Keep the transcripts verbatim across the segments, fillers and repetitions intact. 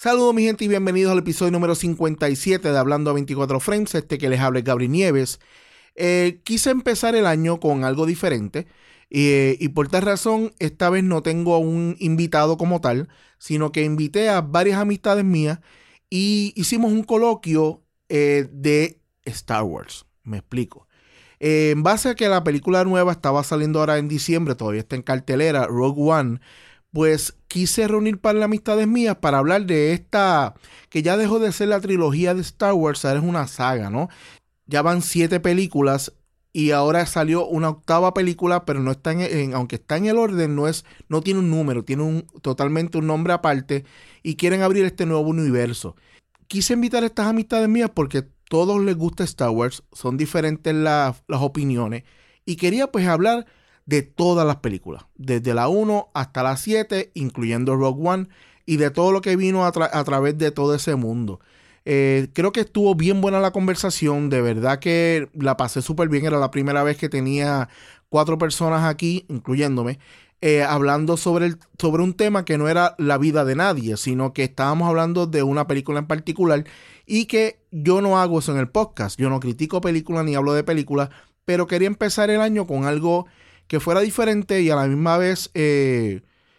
Saludos mi gente y bienvenidos al episodio número cincuenta y siete de Hablando a veinticuatro Frames, este que les habla es Gabriel Nieves. Eh, quise empezar el año con algo diferente eh, y por tal razón esta vez no tengo a un invitado como tal, sino que invité a varias amistades mías y hicimos un coloquio eh, de Star Wars. Me explico. Eh, en base a que la película nueva estaba saliendo ahora en diciembre, todavía está en cartelera, Rogue One, pues quise reunir para las amistades mías para hablar de esta, que ya dejó de ser la trilogía de Star Wars, ahora es una saga, ¿no? Ya van siete películas y ahora salió una octava película, pero no está en, en aunque está en el orden, no es, no tiene un número, tiene un, totalmente un nombre aparte y quieren abrir este nuevo universo. Quise invitar a estas amistades mías porque todos les gusta Star Wars, son diferentes la, las opiniones y quería pues hablar de todas las películas, desde la uno hasta la siete, incluyendo Rogue One, y de todo lo que vino a, tra- a través de todo ese mundo. Eh, creo que estuvo bien buena la conversación, de verdad que la pasé súper bien, era la primera vez que tenía cuatro personas aquí, incluyéndome, eh, hablando sobre, el, sobre un tema que no era la vida de nadie, sino que estábamos hablando de una película en particular, y que yo no hago eso en el podcast, yo no critico películas ni hablo de películas, pero quería empezar el año con algo que fuera diferente y a la misma vez, eh,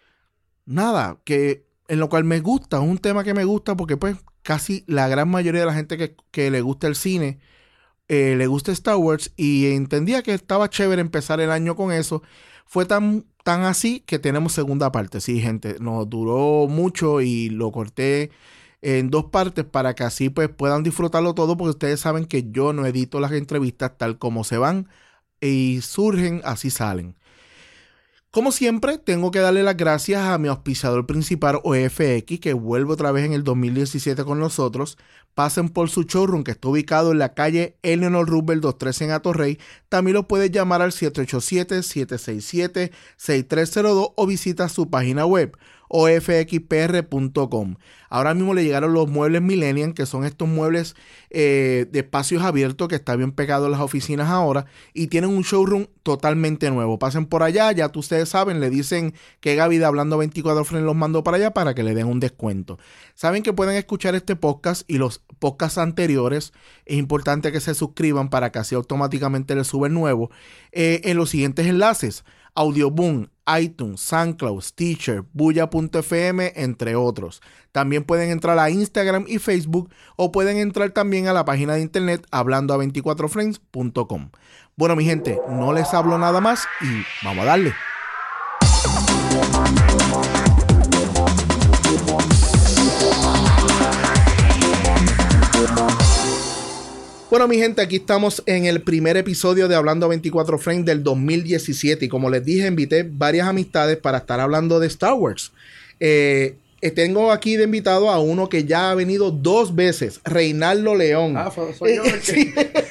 nada, que en lo cual me gusta, es un tema que me gusta porque pues casi la gran mayoría de la gente que, que le gusta el cine, eh, le gusta Star Wars y entendía que estaba chévere empezar el año con eso. Fue tan, tan así que tenemos segunda parte, sí gente, nos duró mucho y lo corté en dos partes para que así pues puedan disfrutarlo todo porque ustedes saben que yo no edito las entrevistas tal como se van y surgen, así salen. Como siempre, tengo que darle las gracias a mi auspiciador principal O F X, que vuelve otra vez en el dos mil diecisiete con nosotros. Pasen por su showroom que está ubicado en la calle Eleanor Roosevelt doscientos trece en Atorrey. También lo puedes llamar al siete ocho siete, siete seis siete, seis tres cero dos o visita su página web o f x p r punto com. Ahora mismo le llegaron los muebles Millennium, que son estos muebles eh, de espacios abiertos que está bien pegado en las oficinas ahora y tienen un showroom totalmente nuevo. Pasen por allá, ya ustedes saben, le dicen que Gaby de Hablando veinticuatro Frames los mandó para allá para que le den un descuento. Saben que pueden escuchar este podcast y los podcasts anteriores. Es importante que se suscriban para que así automáticamente les suba el nuevo eh, en los siguientes enlaces: Audioboom, iTunes, SoundCloud, Stitcher, Buya punto f m, entre otros. También pueden entrar a Instagram y Facebook o pueden entrar también a la página de internet hablando a veinticuatro frames punto com. Bueno, mi gente, no les hablo nada más y vamos a darle. Bueno, mi gente, aquí estamos en el primer episodio de Hablando a veinticuatro Frames del dos mil diecisiete y como les dije, invité varias amistades para estar hablando de Star Wars. Eh, tengo aquí de invitado a uno que ya ha venido dos veces, Reinaldo León. Ah, soy yo el que... Sí,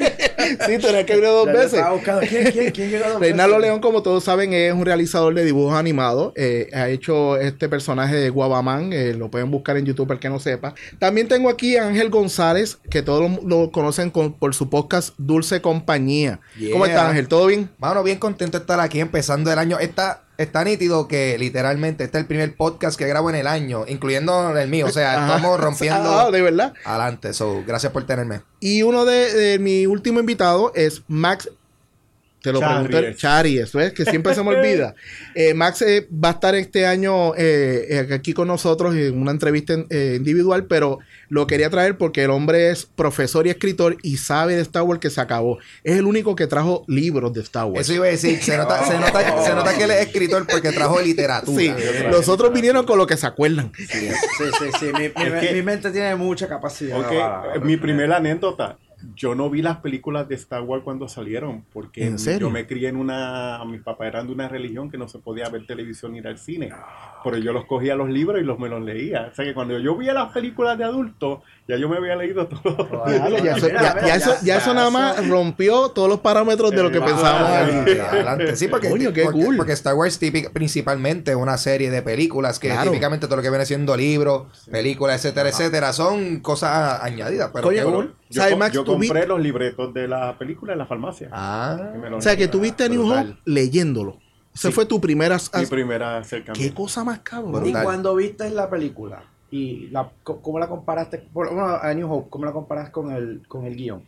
sí, tenés que venir dos veces. ¿Quién, quién, quién llegó dos Reinaldo veces? León, como todos saben, es un realizador de dibujos animados. Eh, ha hecho este personaje de Guabamán. Eh, lo pueden buscar en YouTube para el que no sepa. También tengo aquí a Ángel González, que todos lo, lo conocen con, por su podcast Dulce Compañía. Yeah. ¿Cómo estás, Ángel? ¿Todo bien? Mano, bien contento de estar aquí empezando el año. Está, está nítido que literalmente este es el primer podcast que grabo en el año, incluyendo el mío. O sea, Ajá. estamos rompiendo Ah, ¿de verdad? adelante. So, gracias por tenerme. Y uno de, de mi último invitado es Max. Te lo pregunté, Charies, ¿ves? Que siempre se me olvida. Eh, Max eh, va a estar este año eh, eh, aquí con nosotros en una entrevista en, eh, individual, pero lo quería traer porque el hombre es profesor y escritor y sabe de Star Wars que se acabó. Es el único que trajo libros de Star Wars. Eso iba a decir. Se nota, se nota, se nota que él es escritor porque trajo literatura. Sí, los otros vinieron con lo que se acuerdan. Sí, sí, sí. sí. Mi, mi, que, mi mente tiene mucha capacidad. Okay, para, mi primera anécdota. Yo no vi las películas de Star Wars cuando salieron, porque ¿En serio? yo me crié en una... Mis papás eran de una religión que no se podía ver televisión ni ir al cine. Pero yo los cogía los libros y los me los leía. O sea que cuando yo veía las películas de adultos, ya yo me había leído todo. Claro, ya, eso, ya, ya eso, ya eso nada más rompió todos los parámetros de lo que Eh, pensábamos. Adelante, adelante. Sí, porque, Coño, qué porque, cool. porque Star Wars típica, principalmente es una serie de películas que Claro. típicamente todo lo que viene siendo libros, películas, etcétera, etcétera, son cosas añadidas. Pero Coño, qué cool. cool. Yo, ¿Sabes, co- Max? yo tú vi- compré los libretos de la película en la farmacia. Ah, Y me los O sea, que leía. tuviste a New brutal. Hope leyéndolo. Esa Sí. fue tu primera... Mi primera ¿Qué acercamiento. cosa más cabrón? Y Brutal. cuando viste la película Y la, co- ¿cómo la comparaste? Por- Bueno, a New Hope, ¿cómo la comparas con el, con el guión?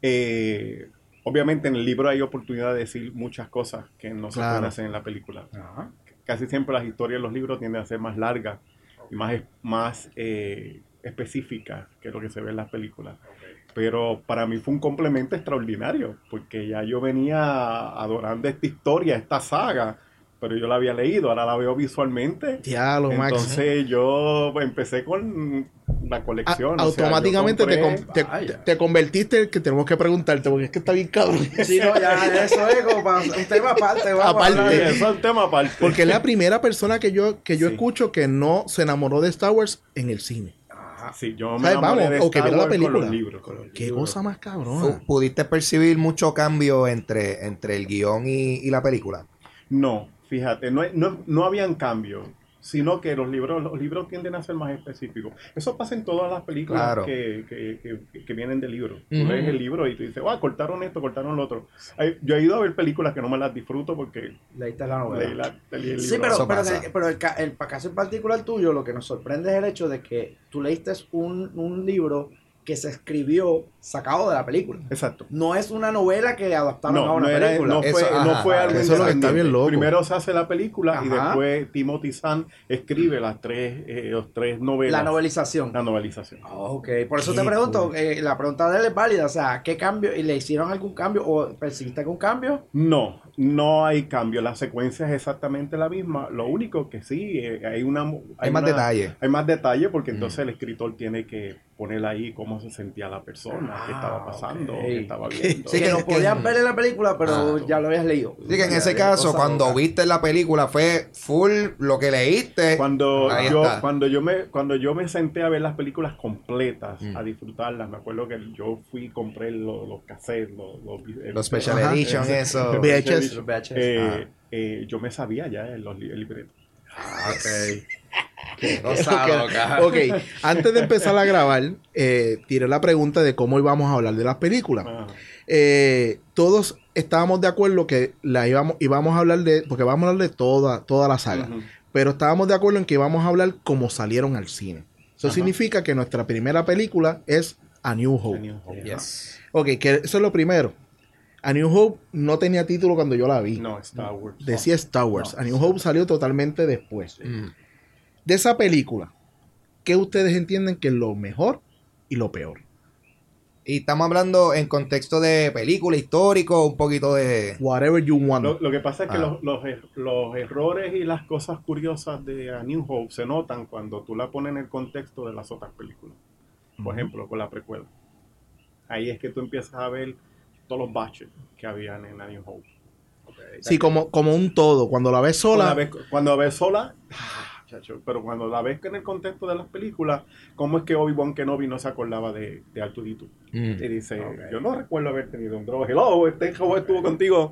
Eh, obviamente en el libro hay oportunidad de decir muchas cosas que no se Claro. pueden hacer en la película. Ajá. Casi siempre las historias de los libros tienden a ser más largas y más, más eh, específicas que lo que se ve en las películas. Pero para mí fue un complemento extraordinario, porque ya yo venía adorando esta historia, esta saga, pero yo la había leído, ahora la veo visualmente. Diablo, Max. Entonces yo empecé con la A- colección. o sea, yo automáticamente te, compré- com- te, Vaya. te convertiste, que tenemos que preguntarte, porque es que está bien cabrón. Sí, no, ya eso es como para un tema aparte. Vamos Aparte. a hablar de- Eso es un tema aparte. Porque es la primera persona que yo, que yo Sí. escucho que no se enamoró de Star Wars en el cine. Ajá. Sí, yo me ¿Sabes? enamoré Vamos, de o que Star viera la Wars con película. los libros. Qué cosa más cabrona. Fu- ¿Pudiste percibir mucho cambio entre, entre el guión y, y la película? No, fíjate, no, no, no habían cambios, sino que los libros, los libros tienden a ser más específicos. Eso pasa en todas las películas Claro. que, que, que, que vienen de libros. Tú Ujú. lees el libro y tú dices, ah, cortaron esto, cortaron lo otro. Hay- yo he ido a ver películas que no me las disfruto porque Leíste la novela. leí, la, leí el libro. Sí, pero, Eso pero, pasa. en el, pero el, ca- el caso en particular tuyo, lo que nos sorprende es el hecho de que tú leíste un, un libro que se escribió sacado de la película. Exacto. No es una novela que adaptaron a No, una no, era, película. no fue, Eso, no ajá, fue algo eso es lo que está independiente. bien loco. Primero se hace la película y Ajá. después Timothy Zahn escribe las tres, eh, los tres novelas. La novelización. La novelización. Ah, ok, por eso Qué te pregunto, cool. eh, la pregunta de él es válida, o sea, ¿qué cambio? ¿Y le hicieron algún cambio o persiste algún cambio? No, no hay cambio. La secuencia es exactamente la misma. Lo único que sí, eh, hay una... Hay más una- detalle. Hay más detalle porque Mm. entonces el escritor tiene que poner ahí cómo se sentía la persona, qué Ah, estaba pasando, ok. qué estaba viendo. Sí, que, que- lo que- podías ver en la película, pero Ah. ya lo habías leído. Así que en ese Ya, caso, cosa cuando loca. viste la película, fue full lo que leíste. Cuando Ahí yo, está. cuando yo me, cuando yo me senté a ver las películas completas, Mm. a disfrutarlas, me acuerdo que yo fui y compré los, los cassettes, los, los, Los Special Ajá. Edition, Ese- eso. V H S. Los V H S. Eh, eh, yo me sabía ya en los li- el libreto. Ah, ok. Qué cosa loca. Ok, antes de empezar a grabar, eh, tiré la pregunta de cómo íbamos a hablar de las películas. Ah, Eh, todos estábamos de acuerdo que la íbamos, íbamos a hablar de, porque vamos a hablar de toda, toda la saga, ujú. pero estábamos de acuerdo en que íbamos a hablar como salieron al cine. Eso Ajá. significa que nuestra primera película es A New Hope. New Hope. Yes. Ok, que eso es lo primero. A New Hope no tenía título cuando yo la vi. No, Star Wars. Decía Star Wars. No. A New Hope salió totalmente después. Mm. De esa película, ¿qué ustedes entienden que es lo mejor y lo peor? Y estamos hablando en contexto de película, histórico, un poquito de... Whatever you want. Lo, lo que pasa es que Ah. los, los, er- los errores y las cosas curiosas de A New Hope se notan cuando tú la pones en el contexto de las otras películas. Por Ujú. ejemplo, con la precuela. Ahí es que tú empiezas a ver todos los baches que habían en A New Hope. Sí, como, como un todo. Cuando la ves sola, Cuando la ves, cuando la ves sola, ah, chacho, pero cuando la ves en el contexto de las películas, ¿cómo es que Obi-Wan Kenobi no se acordaba de, de Arturito? Mm. Y dice, Ok. yo no recuerdo haber tenido un droga. Hello, este joven estuvo contigo.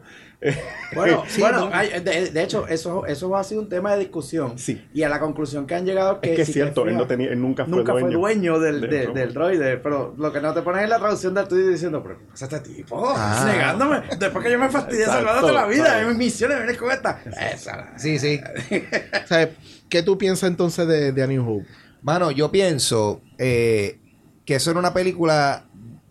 Bueno, Sí, bueno no. hay- de, de hecho, eso, eso ha sido un tema de discusión. Sí. Y a la conclusión que han llegado que, Es que es si te cierto, él, fijas, no tenía, él nunca fue nunca dueño. fue dueño del, del de- droide. del droide. Pero lo que no te pones en la traducción del tuyo diciendo, pero ¿qué pasa este tipo? Ah. Negándome. Después que yo me fastidié Exacto, salvándote la vida, claro. en mis misiones, vienes con esta. Esa. Sí, sí. ¿sabes? ¿Qué tú piensas entonces de, de A New Hope? Mano, yo pienso eh, que eso era una película,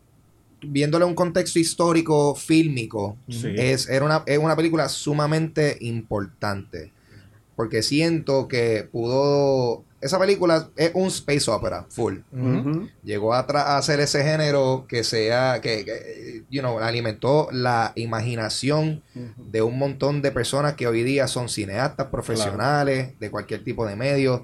viéndole un contexto histórico, fílmico, Sí. es, era una, es una película sumamente importante. Porque siento que pudo... Esa película es un space opera, full. Ujú. Llegó a, tra- a hacer ese género que sea, que, que, you know, alimentó la imaginación Ujú. de un montón de personas que hoy día son cineastas profesionales, de cualquier tipo de medio.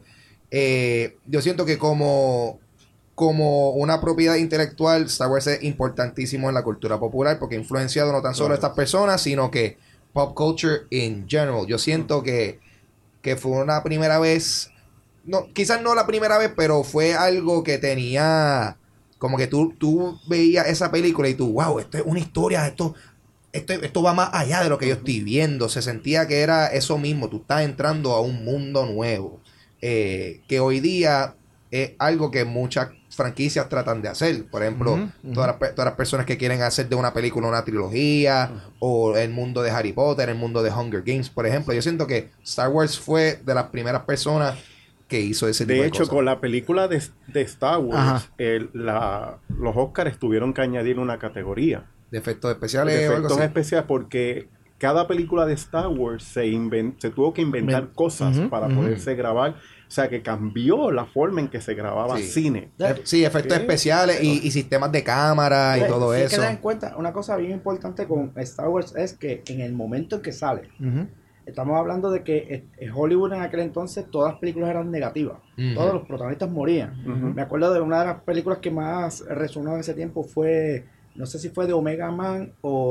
Eh, yo siento que como, como una propiedad intelectual, Star Wars es importantísimo en la cultura popular porque ha influenciado no tan solo a Claro. estas personas, sino que pop culture in general. Yo siento que, que fue una primera vez, no, quizás no la primera vez, pero fue algo que tenía, como que tú, tú veías esa película y tú, wow, esto es una historia, esto... Esto, esto va más allá de lo que yo estoy viendo. Se sentía que era eso mismo. Tú estás entrando a un mundo nuevo. Eh, que hoy día es algo que muchas franquicias tratan de hacer. Por ejemplo, Ujú, ujú. Todas, las, pe- todas las personas que quieren hacer de una película una trilogía. O el mundo de Harry Potter, el mundo de Hunger Games, por ejemplo. Yo siento que Star Wars fue de las primeras personas que hizo ese tipo De de, hecho, cosas. con la película de, de Star Wars, Ajá. el- la- los Oscars tuvieron que añadir una categoría De efectos especiales de o algo efectos así. especiales porque cada película de Star Wars se, inven- se tuvo que inventar Ven- cosas Ujú, para ujú. poderse grabar. O sea, que cambió la forma en que se grababa Sí. cine. Eh, Sí, efectos Sí. especiales y, y sistemas de cámara y Oye, todo sí hay eso. que tener en cuenta, una cosa bien importante con Star Wars es que en el momento en que sale, Ujú. estamos hablando de que en Hollywood en aquel entonces todas las películas eran negativas. Ujú. Todos los protagonistas morían. Ujú. Me acuerdo de una de las películas que más resonó en ese tiempo fue, no sé si fue de Omega Man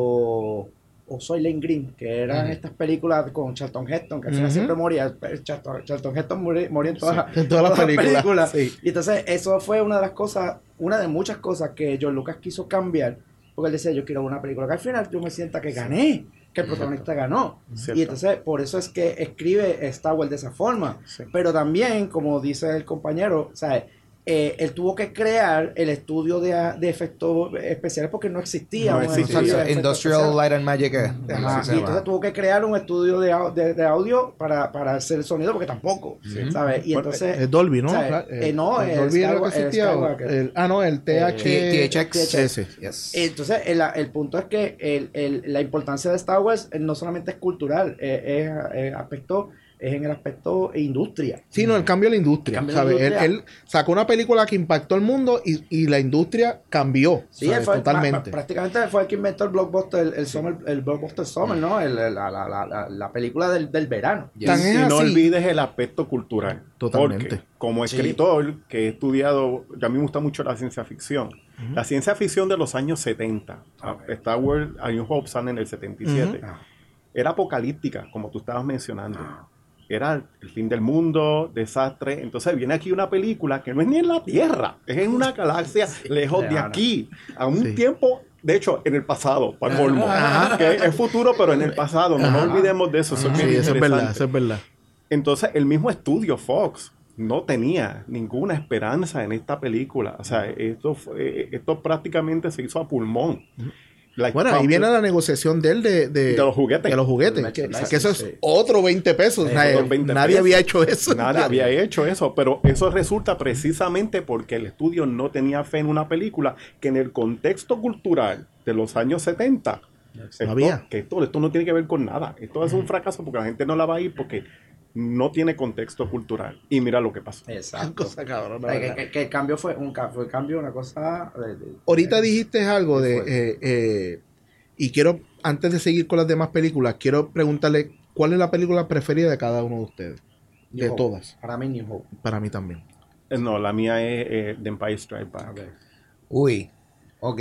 o, o Soylent Green, que eran Ujú. estas películas con Charlton Heston, que al final Ujú. siempre moría. Charlton, Charlton Heston moría, moría en todas, las- En todas las películas, sí. Y entonces eso fue una de las cosas, una de muchas cosas que George Lucas quiso cambiar, porque él decía, yo quiero una película que al final yo me sienta que gané, que el protagonista ganó. Cierto. Y entonces por eso es que escribe Star Wars de esa forma. Sí. Pero también, como dice el compañero, o sea, eh, él tuvo que crear el estudio de, de efectos especiales porque no existía. No un existía. estudio de efectos Industrial especiales. Light and Magic. eh, Ajá, así se y llama. entonces tuvo que crear un estudio de, au- de, de audio para, para hacer el sonido porque tampoco, Sí. ¿sabes? Y Bueno, entonces... Es Dolby, ¿no? o sea, Claro, eh, no, el el Dolby era lo que Skywalker- el existía. o- Skywalker. el- ah, no, el T H. T- T H X. Ese. Yes. Entonces, el, el punto es que el, el- la importancia de Star Wars eh, no solamente es cultural, eh, es, es aspecto, es en el aspecto industria. Sí, no, el cambio de la industria. El cambio de la ¿sabes? Él, industria. él sacó una película que impactó al mundo y, y la industria cambió. Sí, él ¿sabes? fue, Totalmente. ma- prácticamente él fue el que inventó el blockbuster, el, el, summer, el blockbuster summer, ¿no? El- el- la, la, la, la, la película del, del verano. Yes. Tan Y es no así. olvides el aspecto cultural. Totalmente. Porque como Sí. escritor que he estudiado, a mí me gusta mucho la ciencia ficción. La ciencia ficción de los años setenta, Ok. Star Wars, A New Hope sale en el setenta y siete, Ujú. era apocalíptica, como tú estabas mencionando. Era el fin del mundo, desastre. Entonces viene aquí una película que no es ni en la Tierra, es en una galaxia lejos de Claro. aquí, a un Sí. tiempo, de hecho, en el pasado, para colmo. Ajá. Que es futuro, pero en el pasado. No nos Ajá. olvidemos de eso. Eso es Sí, bien eso es verdad, interesante. eso es verdad. Entonces, el mismo estudio Fox no tenía ninguna esperanza en esta película. O sea, esto, fue- esto prácticamente se hizo a pulmón. Like, Bueno, ahí from- viene la negociación de él de, de, De los juguetes. de los juguetes. El Que, merchandising, que eso es sí. otro veinte pesos. Sí, O sea, otros veinte nadie pesos. había hecho eso. Nadie había hecho eso, pero eso resulta precisamente porque el estudio no tenía fe en una película que en el contexto cultural de los años setenta, esto, había. que esto, esto no tiene que ver con nada. Esto es un fracaso porque la gente no la va a ir porque no tiene contexto cultural. Y mira lo que pasó. Exacto. Cosa cabrona, O sea, ¿verdad? que, que- que el cambio fue un, ca- fue el cambio una cosa... de- de- Ahorita dijiste algo de... Fue. eh, eh, y quiero, antes de seguir con las demás películas, quiero preguntarle cuál es la película preferida de cada uno de ustedes. New De Hope. todas. Para mí, New Hope. Para mí también. Eh, No, la mía es eh, The Empire Strikes Back. Ok. Uy, ok.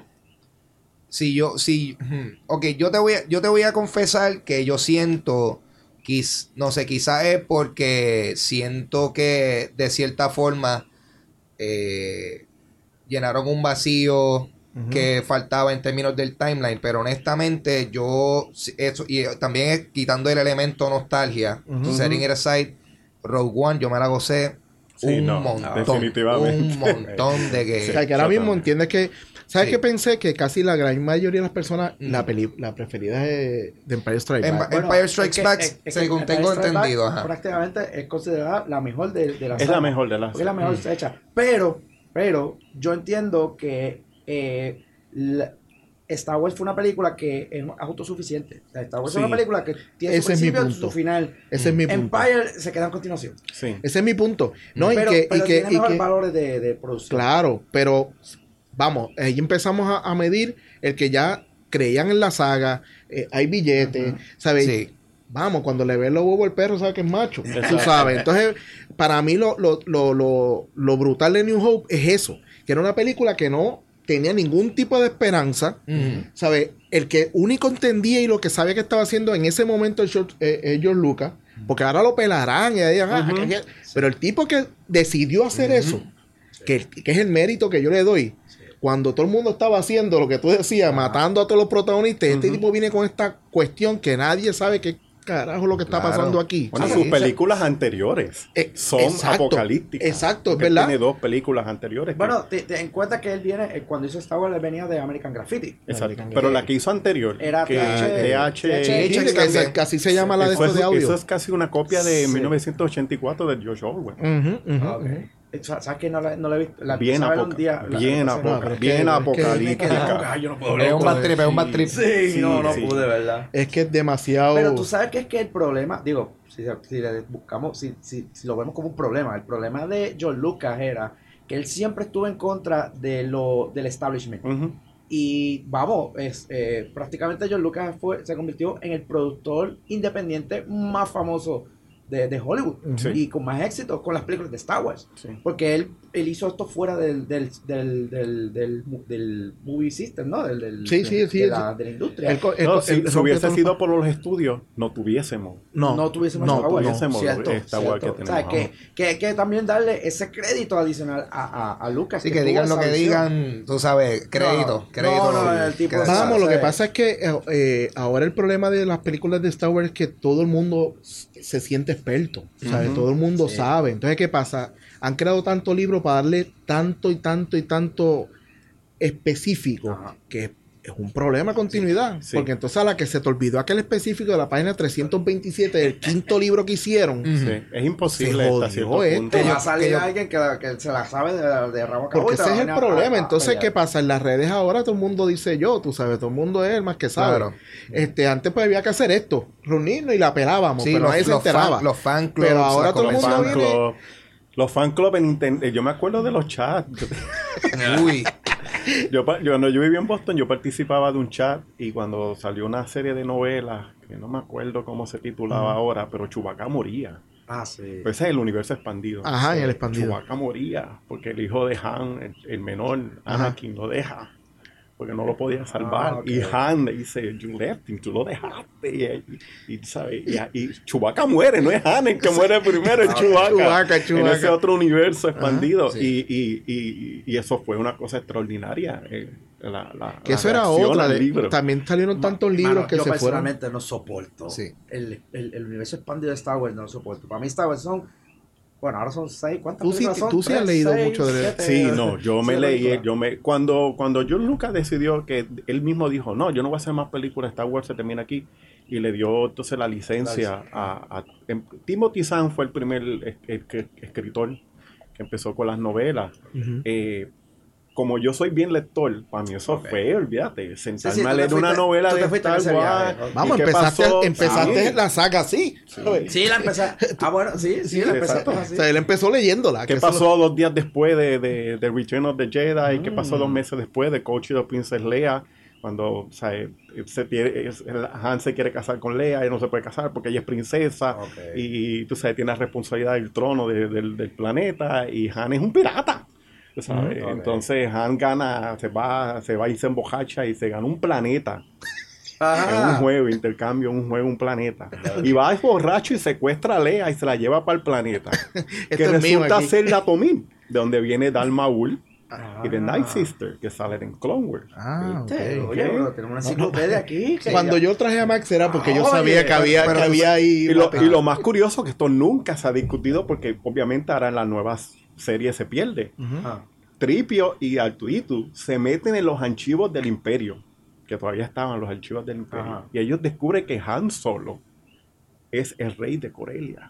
Si yo, si, ujú. ok, yo te voy a, yo te voy a confesar que yo siento, quiz, no sé, quizás es porque siento que de cierta forma eh, llenaron un vacío Ujú. que faltaba en términos del timeline, pero honestamente yo, si- eso, y también es quitando el elemento nostalgia, Ujú. setting it aside, Rogue One, yo me la gocé Sí, un no, montón, definitivamente. un montón de que... O sea, que ahora yo mismo también. entiendes que... ¿Sabes Sí. qué pensé? Que casi la gran mayoría de las personas, Mm. la, peli, la preferida es de Empire Strikes Empa- Back. Em- Empire Strikes es que- Back, es- es que según Empire tengo Strikes Back entendido, ajá. prácticamente es considerada la mejor de, de las Es la mejor de las. porque es la mejor Mm. hecha. Pero, pero yo entiendo que eh, la- Star Wars fue una película que es autosuficiente. O sea, Star Wars Sí. es una película que tiene su Ese es mi principio y punto. su final. Ese es mi punto. Empire se queda en continuación. Sí. Ese es mi punto. No, pero y que, pero y que, tiene y mejores que- valores de, de producción. claro, pero vamos, ahí empezamos a, a medir el que ya creían en la saga, eh, hay billetes, Ujú. ¿sabes? Sí. Vamos, cuando le ve el lobo al perro, sabe que es macho. Tú Exacto. sabes. Entonces, para mí lo, lo, lo, lo, lo brutal de New Hope es eso. Que era una película que no tenía ningún tipo de esperanza. Ujú. ¿Sabes? El que único entendía y lo que sabía que estaba haciendo en ese momento es George, eh, es George Lucas. Porque ahora lo pelarán y ahí, ah, Ujú. que- que- pero el tipo que decidió hacer eso, que, que es el mérito que yo le doy, cuando todo el mundo estaba haciendo lo que tú decías, matando a todos los protagonistas, este Ujú. tipo viene con esta cuestión que nadie sabe qué carajo lo que está Claro. pasando aquí? Bueno, Sí. sus películas anteriores Eh, son exacto, apocalípticas. exacto, es Porque él verdad. tiene dos películas anteriores. que- Bueno, te, te en cuenta que él viene, eh, cuando hizo Star Wars, él venía de American Graffiti. Exacto. Pero la que hizo anterior, Era que T H- T H... T H- Sí, que también. se- que así se llama la de eso, estos es, de audio. eso es casi una copia de Sí. mil novecientos ochenta y cuatro de George Orwell. Ujú, ujú, Ah, ok. ujú. Eh, sa- ¿Sabes que no la, no la he visto? La Bien, empecé a ver apoca- un día, la- bien, la- apoca- No, pero es que- bien es que- apocalíptica. Ay, yo no puedo Es un bad trip, es un bad trip. Sí, Sí, no, no sí. pude, ¿verdad? Es que es demasiado... Pero tú sabes que es que el problema, digo, si, si le buscamos, si, si, si lo vemos como un problema, el problema de George Lucas era que él siempre estuvo en contra de lo, del establishment. Ujú. Y vamos, es, eh, prácticamente George Lucas fue, se convirtió en el productor independiente más famoso de, de Hollywood. Sí. Y con más éxito con las películas de Star Wars. Sí. Porque él, él hizo esto fuera del, del, del, del, del, del movie system, ¿no? Del, del, Sí, de, sí, sí, de sí. la, de la industria. El co- el No, co- si, el si rompe hubiese todo- sido por los estudios, no tuviésemos. No, no tuviésemos no, Star Wars. tuviésemos Cierto, esta Wars cierto. que O sea, tenemos que, que hay que también darle ese crédito adicional a, a, a Lucas. Así que tuvo digan lo esa que visión. digan, tú sabes, crédito, No, crédito. no, no, el tipo que de- deshace. Vamos, lo que Sí. pasa es que eh, eh, ahora el problema de las películas de Star Wars es que todo el mundo s- se siente experto, ¿sabes? Ujú. Todo el mundo Sí. sabe. Entonces, ¿qué pasa? Han creado tanto libro para darle tanto y tanto y tanto específico Ajá. que es un problema de continuidad. Sí. Porque entonces a la que se te olvidó aquel específico de la página trescientos veintisiete del quinto libro que hicieron, Ujú. Sí, es imposible Se hasta jodió cierto esto. punto. Que yo- va a salir que yo- alguien que, la- que se la sabe de, de rabo a cabo porque y te ese es va el a venir a- problema. a- a Entonces, pelear. ¿qué pasa? En las redes ahora todo el mundo dice yo, tú sabes, todo el mundo es el más que sabe. Claro. Este, antes pues había que hacer esto, reunirnos y la pelábamos, Sí, pero los, nadie se los enteraba. fan, los fan clubs, Pero ahora las todo el Los mundo fan viene- club, los fan club en internet, yo me acuerdo de los chats. convenciones. Uy, Yo, pa- yo, cuando yo vivía en Boston, yo participaba de un chat y cuando salió una serie de novelas, que no me acuerdo cómo se titulaba ahora, pero Chewbacca moría. Ah, sí. Pues ese es el universo expandido. Ajá, en el expandido. Chewbacca moría porque el hijo de Han, el, el menor, Anakin, lo deja. Porque no lo podía salvar. Ah, ok. Y Han le dice, you left him, tú lo dejaste. Y, y, y, ¿sabes? y, y Chewbacca muere, no es Han el que muere primero, es Ah, Chewbacca. Chewbacca, En Chewbacca. ese otro universo expandido. sí. y, y, y, y eso fue una cosa extraordinaria. eh, la, la, Que la eso era reacción otra. al de- libro. también salieron tantos libros Mano, que yo se fueron. personalmente no soporto Sí. el, el, el universo expandido de Star Wars, no lo soporto. Para mí Star Wars son, bueno, ahora son seis, ¿cuántas Tú sí- películas son? tú sí has Tres, leído seis, mucho de- siete, Sí, no, yo me siete leí, películas. yo me, cuando, cuando George Lucas decidió que él mismo dijo, no, yo no voy a hacer más películas, Star Wars se termina aquí, y le dio entonces la licencia a, a- em- Timothy Zahn fue el primer es- es- que- escritor que empezó con las novelas. Ujú. Eh, como yo soy bien lector, para mí eso Ok. fue, olvídate, sentarme Sí, sí, a tú te leer una fuiste- novela tú te de fuiste en Star ese Wars. viaje, ¿no? Vamos, ¿Y qué empezaste, pasó? empezaste Sí. la saga así. ¿sabes? Sí, la empecé. Ah, bueno, sí, sí, la empecé. exacto. así. O sea, él empezó leyéndola. ¿Qué que eso pasó dos días después de, de, de Return of the Jedi? ¿Qué pasó Mm. dos meses después de Coach of Princess Leia? Cuando o sea, eh, se tiene, es- el- Han se quiere casar con Leia, ella no se puede casar porque ella es princesa. Ok. Y tú sabes, tiene la responsabilidad del trono de- del, del planeta. Y Han es un pirata. tú sabes. Mm, ok. Entonces Han gana, se va, se va y se embojacha y se gana un planeta. Ajá. En un juego, intercambio, un juego, un planeta. Y va es borracho y secuestra a Leia y se la lleva para el planeta. que Esto es mío resulta aquí. ser Datomir, de donde viene Darth Maul Ah. y The Night Sister, que salen en Clone Wars. Ah, ¿Viste? ok. Oye, pero tenemos una enciclopedia aquí. que Cuando ya- yo traje a Max era porque yo Oye, sabía que había, pero- que había ahí. Y lo, una- y lo más curioso que esto nunca se ha discutido porque obviamente ahora en las nuevas series se pierde. Ujú. Ah. Tripio y Artuditu se meten en los archivos del Imperio, que todavía estaban los archivos del Imperio, Ajá. y ellos descubren que Han Solo es el rey de Corelia.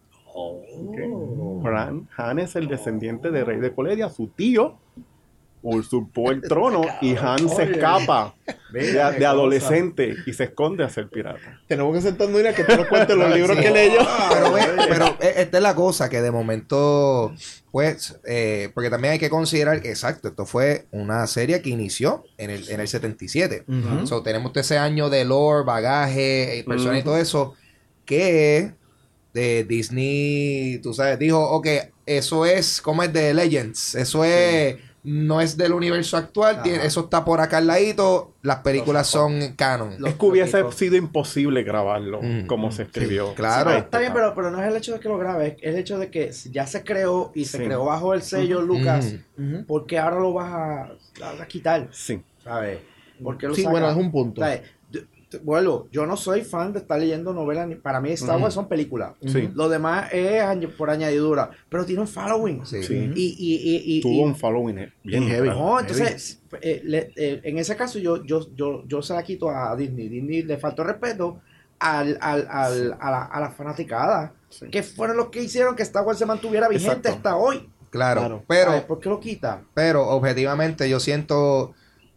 ¿Ok? Han, Han es el descendiente del rey de Corelia, su tío usurpó el trono y Han se Oye. escapa de, Mira qué de cosa. adolescente y se esconde a ser pirata. Tenemos que sentarnos y que te nos cuentes los libros Sí. que leyó. Pero, ve, pero eh, esta es la cosa que de momento, pues, eh, porque también hay que considerar que, exacto, esto fue una serie que inició en el, en el setenta y siete. Ujú. So, tenemos todo ese año de lore, bagaje, eh, personas y Ujú. todo eso, que de Disney, tú sabes, dijo, ok, eso es, como es de Legends, eso es, no es del universo actual, Ajá. tiene- eso está por acá al ladito, las películas son canon. Los es que hubiese loquitos. sido imposible grabarlo Mm. como se escribió. claro. Sí, está bien, pero, pero no es el hecho de que lo grabe, es el hecho de que ya se creó y se Sí. creó bajo el sello Lucas, Ujú. ¿por qué ahora lo vas a, a quitar? Sí. ¿Sabes? ¿Por qué lo Sí, sacas? bueno, es un punto. ¿Sabes? Tú- Vuelvo, yo no soy fan de estar leyendo novelas, ni- para mí Star Wars son películas. Sí. Lo demás es añ- por añadidura, pero tiene un following. Sí. Sí. Y, y, y, y, Tuvo y- un following bien heavy. grande. no, entonces, eh, le- eh, en ese caso yo, yo, yo, yo se la quito a Disney. Disney le faltó respeto al, al, al, a, la, a la fanaticada, Sí. que fueron los que hicieron que Star Wars se mantuviera vigente Exacto. hasta hoy. Claro, Claro. pero... ¿Sabes? ¿Por qué lo quita? Pero objetivamente yo siento,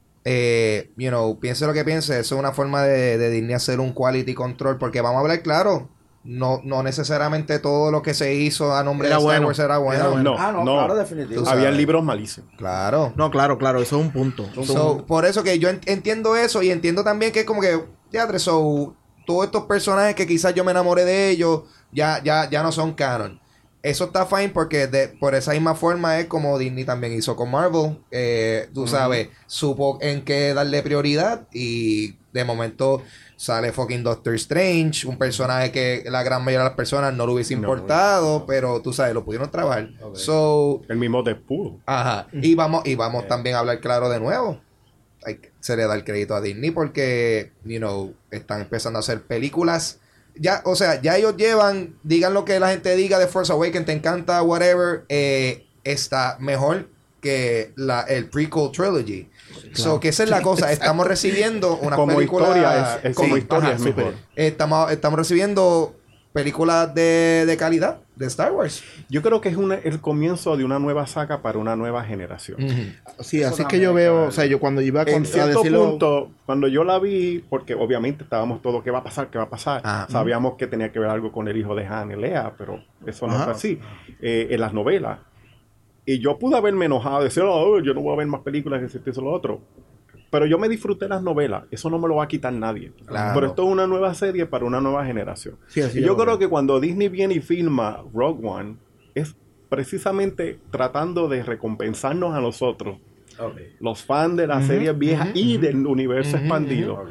eh, you know, piense lo que piense, eso es una forma de, de Disney hacer un quality control, porque vamos a hablar claro, no, no necesariamente todo lo que se hizo a nombre Era de Star bueno. Wars era bueno. Era bueno. No, ah, no, no. claro, definitivo. Tú sabes. Había libros malísimos. Claro. No, claro, claro, eso es un punto. Eso es So, un- por eso que yo en- entiendo eso y entiendo también que es como que, teatro, so, todos estos personajes que quizás yo me enamoré de ellos, ya, ya, ya no son canon. Eso está fine porque de, por esa misma forma es como Disney también hizo con Marvel. Eh, tú sabes, supo en qué darle prioridad y de momento sale fucking Doctor Strange, un personaje que la gran mayoría de las personas no lo hubiese No, importado, no. pero tú sabes, lo pudieron trabajar. Ok. So, El mismo Deadpool. ajá. Y vamos, y vamos también a hablar claro de nuevo. Hay que- se le da el crédito a Disney porque, you know, están empezando a hacer películas. Ya, o sea, ya ellos llevan, digan lo que la gente diga de Force Awakens, te encanta, whatever, eh, está mejor que la, el prequel trilogy. So, que esa es la cosa, estamos recibiendo una Como película... historia es- es como historia es súper. mejor. Estamos, estamos recibiendo películas de, de calidad de Star Wars. Yo creo que es una- el comienzo de una nueva saga para una nueva generación. Sí, Eso así también, que yo veo, claro. o sea, yo cuando iba a, En con- a cierto decirlo... punto, cuando yo la vi, porque obviamente estábamos todos, ¿qué va a pasar? ¿Qué va a pasar? Ah. Sabíamos que tenía que ver algo con el hijo de Han y Leia, pero eso no Ajá. fue así. Eh, en las novelas. Y yo pude haberme enojado, decir, oh, yo no voy a ver más películas que esto y eso lo otro. Pero yo me disfruté las novelas. Eso no me lo va a quitar nadie. Claro. Pero esto es una nueva serie para una nueva generación. Sí, así y yo yo lo creo veo. que cuando Disney viene y filma Rogue One, es precisamente tratando de recompensarnos a nosotros, Okay. los fans de las Ujú, series viejas ujú, y ujú. del universo Ujú, expandido, Ok.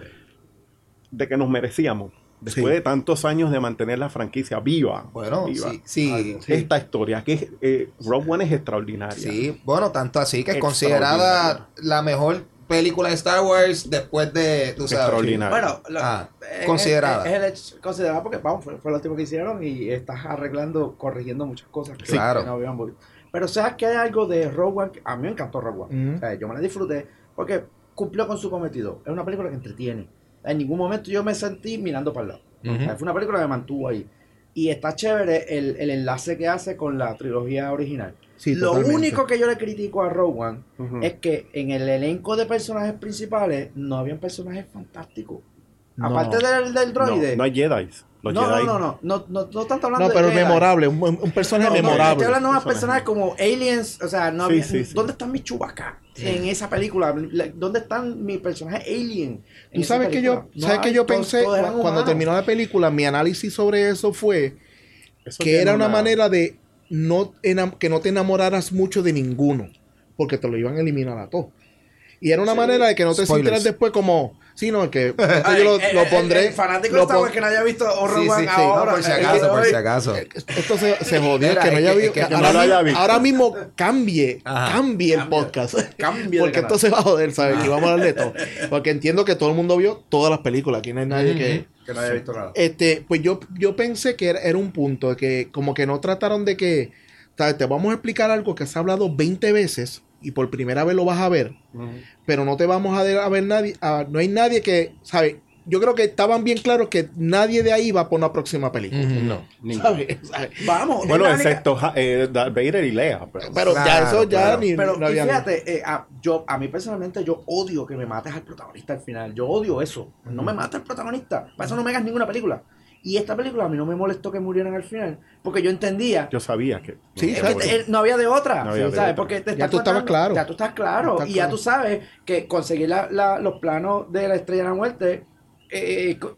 de que nos merecíamos. Después Sí. de tantos años de mantener la franquicia viva. Bueno, viva. sí, sí. Sí. Esta historia, que es, eh, Rogue One es extraordinaria. Sí, bueno, tanto así que es Extraordinaria. considerada la mejor película de Star Wars después de, tú sabes. Extraordinaria. Bueno, lo- Ah, es- considerada. Es, es el hecho- considerada porque, vamos, fue, fue lo último que hicieron y estás arreglando, corrigiendo muchas cosas que, Sí, claro. que no habían volvido. Pero sabes que hay algo de Rogue One, que a mí me encantó Rogue One. Ujú. O sea, yo me la disfruté porque cumplió con su cometido. Es una película que entretiene. En ningún momento yo me sentí mirando para el lado. Ujú. O sea, fue una película que me mantuvo ahí. Y está chévere el, el enlace que hace con la trilogía original. Sí, Lo totalmente. único que yo le critico a Rogue One Ujú. es que en el elenco de personajes principales no habían personajes fantásticos. No. Aparte del, del droide. No, no hay Jedi. Los no, no, Jedi. no, no, no, no, no tanto hablando No, de pero Jedi. memorable, un, un personaje No, no, memorable. estoy hablando de más Personaje. personajes como Aliens, o sea, no Sí, había- sí, sí. ¿dónde están mis Chewbacca en esa película? La- ¿Dónde están mis personajes Alien? en Tú esa sabes que yo, película? No sabes que hay, yo todos- pensé todos eran cu- cuando humanos. terminó la película, mi análisis sobre eso fue Eso que tiene era una manera de no enam- que no te enamoraras mucho de ninguno, porque te lo iban a eliminar a todos. Y era una Sí. manera de que no te Spoilers. sintieras después como, sí, no, que esto Ay, yo lo, el- lo el- pondré. el fanático lo de Star pon- Wars que no haya visto Rogue Sí, One sí, sí. ahora. No, por si eh, acaso, eh, por eh, si acaso. Esto se, se jodió, Mira, que no es haya que- vi- es que ahora, no lo haya mi- visto. ahora mismo cambie, Ajá. cambie el Cambie. podcast. Cambie de Porque canal. esto se va a joder, ¿sabes? Y vamos a hablar de todo. Porque entiendo que todo el mundo vio todas las películas. Aquí no hay nadie que... Que no haya visto nada. Este, pues yo, yo pensé que era, era un punto de que como que no trataron de que, ¿sabes? Te vamos a explicar algo que se ha hablado veinte veces y por primera vez lo vas a ver, Ujú. pero no te vamos a, de- a ver nadie, a- no hay nadie que, ¿sabes? Yo creo que estaban bien claros que nadie de ahí va por una próxima película. Ujú. No, ninguno. ¿Sabes? ¿Sabes? Vamos. Bueno, es la única- excepto ja- eh, Darth Vader y Leia. Pero, Pero ya Claro, eso ya claro. ni Pero no y había fíjate, eh, a, yo, a mí personalmente yo odio que me mates al protagonista al final. Yo odio eso. No me mates al protagonista. Para eso no me hagas ninguna película. Y esta película a mí no me molestó que murieran al final. Porque yo entendía yo sabía que. Sí, es exacto. que te- eh, no había de otra. No había de ¿sabes? otra. Porque te Ya están tú estabas tratando- claro. Ya tú estás claro. Estás y claro. ya tú sabes que conseguir la, la- los planos de la Estrella de la Muerte eh, co-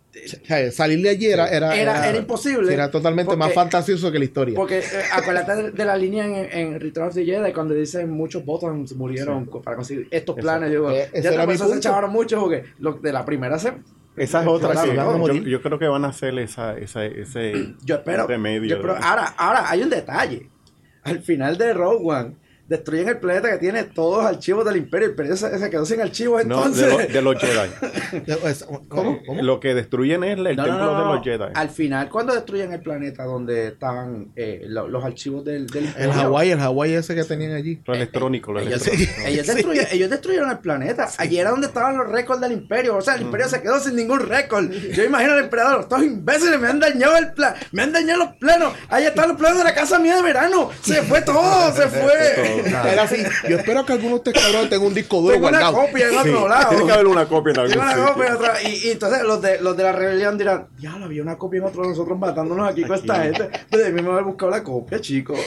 O sea, salir de allí era, era, era, era imposible. era totalmente porque- más fantasioso que la historia. Porque eh, acuérdate de, de la línea en, en Return of the Jedi cuando dicen muchos Bottoms murieron co- para conseguir estos planes. Yo digo, Eh, ese ya era te mi por eso se punto. echaron mucho porque lo, de la primera se... Esa es otra Claro, que claro, yo, morir. yo creo que van a hacer esa, esa, ese Yo espero. remedio. yo espero- de- ahora, ahora hay un detalle. Al final de Rogue One, destruyen el planeta que tiene todos los archivos del Imperio. El Imperio se, se quedó sin archivos, No, entonces... de, lo- de los Jedi. ¿Cómo? ¿Cómo? Lo que destruyen es el No, no, templo no, no, de no. los Jedi. Al final, cuando destruyen el planeta donde estaban eh, lo- los archivos del, del El Imperio... Hawái, el Hawái ese que tenían allí. Lo electrónico, lo Ellos, electrónico. ellos, destruyeron, ellos destruyeron el planeta. Allí era donde estaban los récords del Imperio. O sea, el Imperio se quedó sin ningún récord. Yo imagino al emperador, estos imbéciles me han dañado el plan, me han dañado los planos. Ahí están los planos de la casa mía de verano. Se fue todo, se fue. Era así. Yo espero que alguno de ustedes cabrones tenga un disco duro Tengo una guardado. copia en Sí, otro lado. tiene que haber una copia en algún Tengo una sitio. copia en otro- y, y entonces los de, los de la rebelión dirán, diablo, había una copia en otro de nosotros matándonos aquí con esta gente. Pues debimos haber buscado la copia, chicos.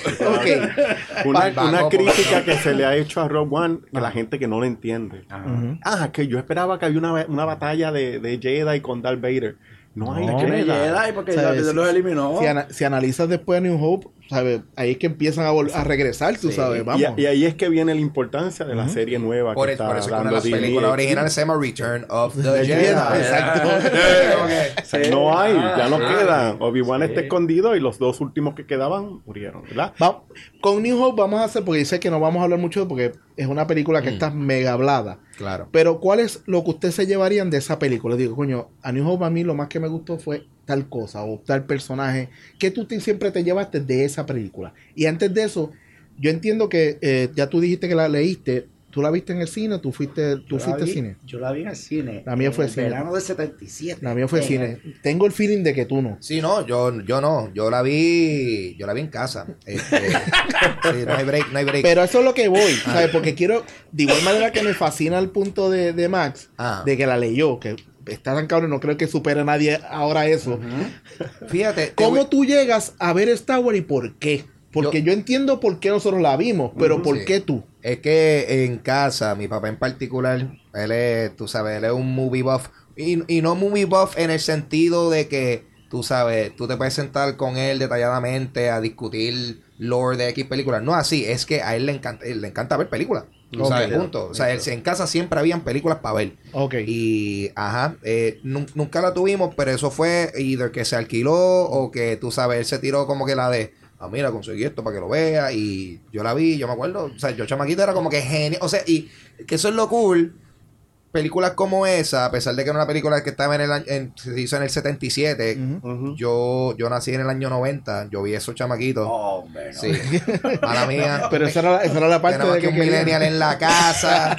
Ok. Una, Va- una va- crítica que se le ha hecho a Rogue One, que la gente que no lo entiende. Ujú. Ah, que yo esperaba que había una, una batalla de, de Jedi con Darth Vader. No hay No. Que me Jedi. Jedi porque ya ¿Sabes? los eliminó. Si, ana- si analizas después a New Hope, ¿sabes? Ahí es que empiezan a, vol- a regresar, tú Sí. sabes, Y, vamos. y ahí es que viene la importancia de la serie nueva Por, que el- está por eso con dando las Disney. películas originales se llama Return of the The Jedi. Jedi, exacto. Sí. No hay, ya no Sí. quedan. Obi-Wan Sí. está escondido y los dos últimos que quedaban murieron, ¿verdad? Va- con New Hope vamos a hacer, porque sé que no vamos a hablar mucho porque es una película que está mega hablada. Claro. Pero ¿cuál es lo que ustedes se llevarían de esa película? Digo, coño, a New Hope a mí lo más que me gustó fue tal cosa o tal personaje que tú te- siempre te llevaste de esa película. Y antes de eso, yo entiendo que eh, ya tú dijiste que la leíste. ¿Tú la viste en el cine? ¿Tú fuiste, tú Yo la fuiste al vi- cine? Yo la vi en el cine. La mía fue en el cine. verano del setenta y siete. La mía fue En cine. Tengo el feeling de que tú no. Sí, no, yo, yo no. Yo la vi, yo la vi en casa. Este, sí, no hay break, no hay break. Pero eso es lo que voy, ¿sabes? Porque quiero, de igual manera que me fascina el punto de, de Max, Ah. de que la leyó, que está tan cabrón, no creo que supere a nadie ahora eso. Fíjate. te ¿Cómo voy- tú llegas a ver Star Wars y por qué? Porque yo, Yo- entiendo por qué nosotros la vimos, pero ¿por sí. qué tú? Es que en casa, mi papá en particular, él es, tú sabes, él es un movie buff. Y, y no movie buff en el sentido de que, tú sabes, tú te puedes sentar con él detalladamente a discutir lore de X películas. No así, es que a él le encanta, él le encanta ver películas. Tú Ok. sabes, punto. O sea, él- en casa siempre habían películas para ver. Ok. Y, ajá, eh, nun- nunca la tuvimos, pero eso fue either que se alquiló o que, tú sabes, él se tiró como que la de, ah, mira, conseguí esto para que lo vea. Y yo la vi, yo me acuerdo, o sea, yo chamaquito era como que genial. O sea, y que eso es lo cool. Películas como esa, a pesar de que era una película que estaba en el año, en- se hizo en el setenta y siete, Ujú. Ujú. yo, yo nací en el año noventa, yo vi esos chamaquitos. Oh, hombre, no. Sí, mala mía. Pero esa era, la- esa era la parte Tenemos de que que un querían- millennial en la casa.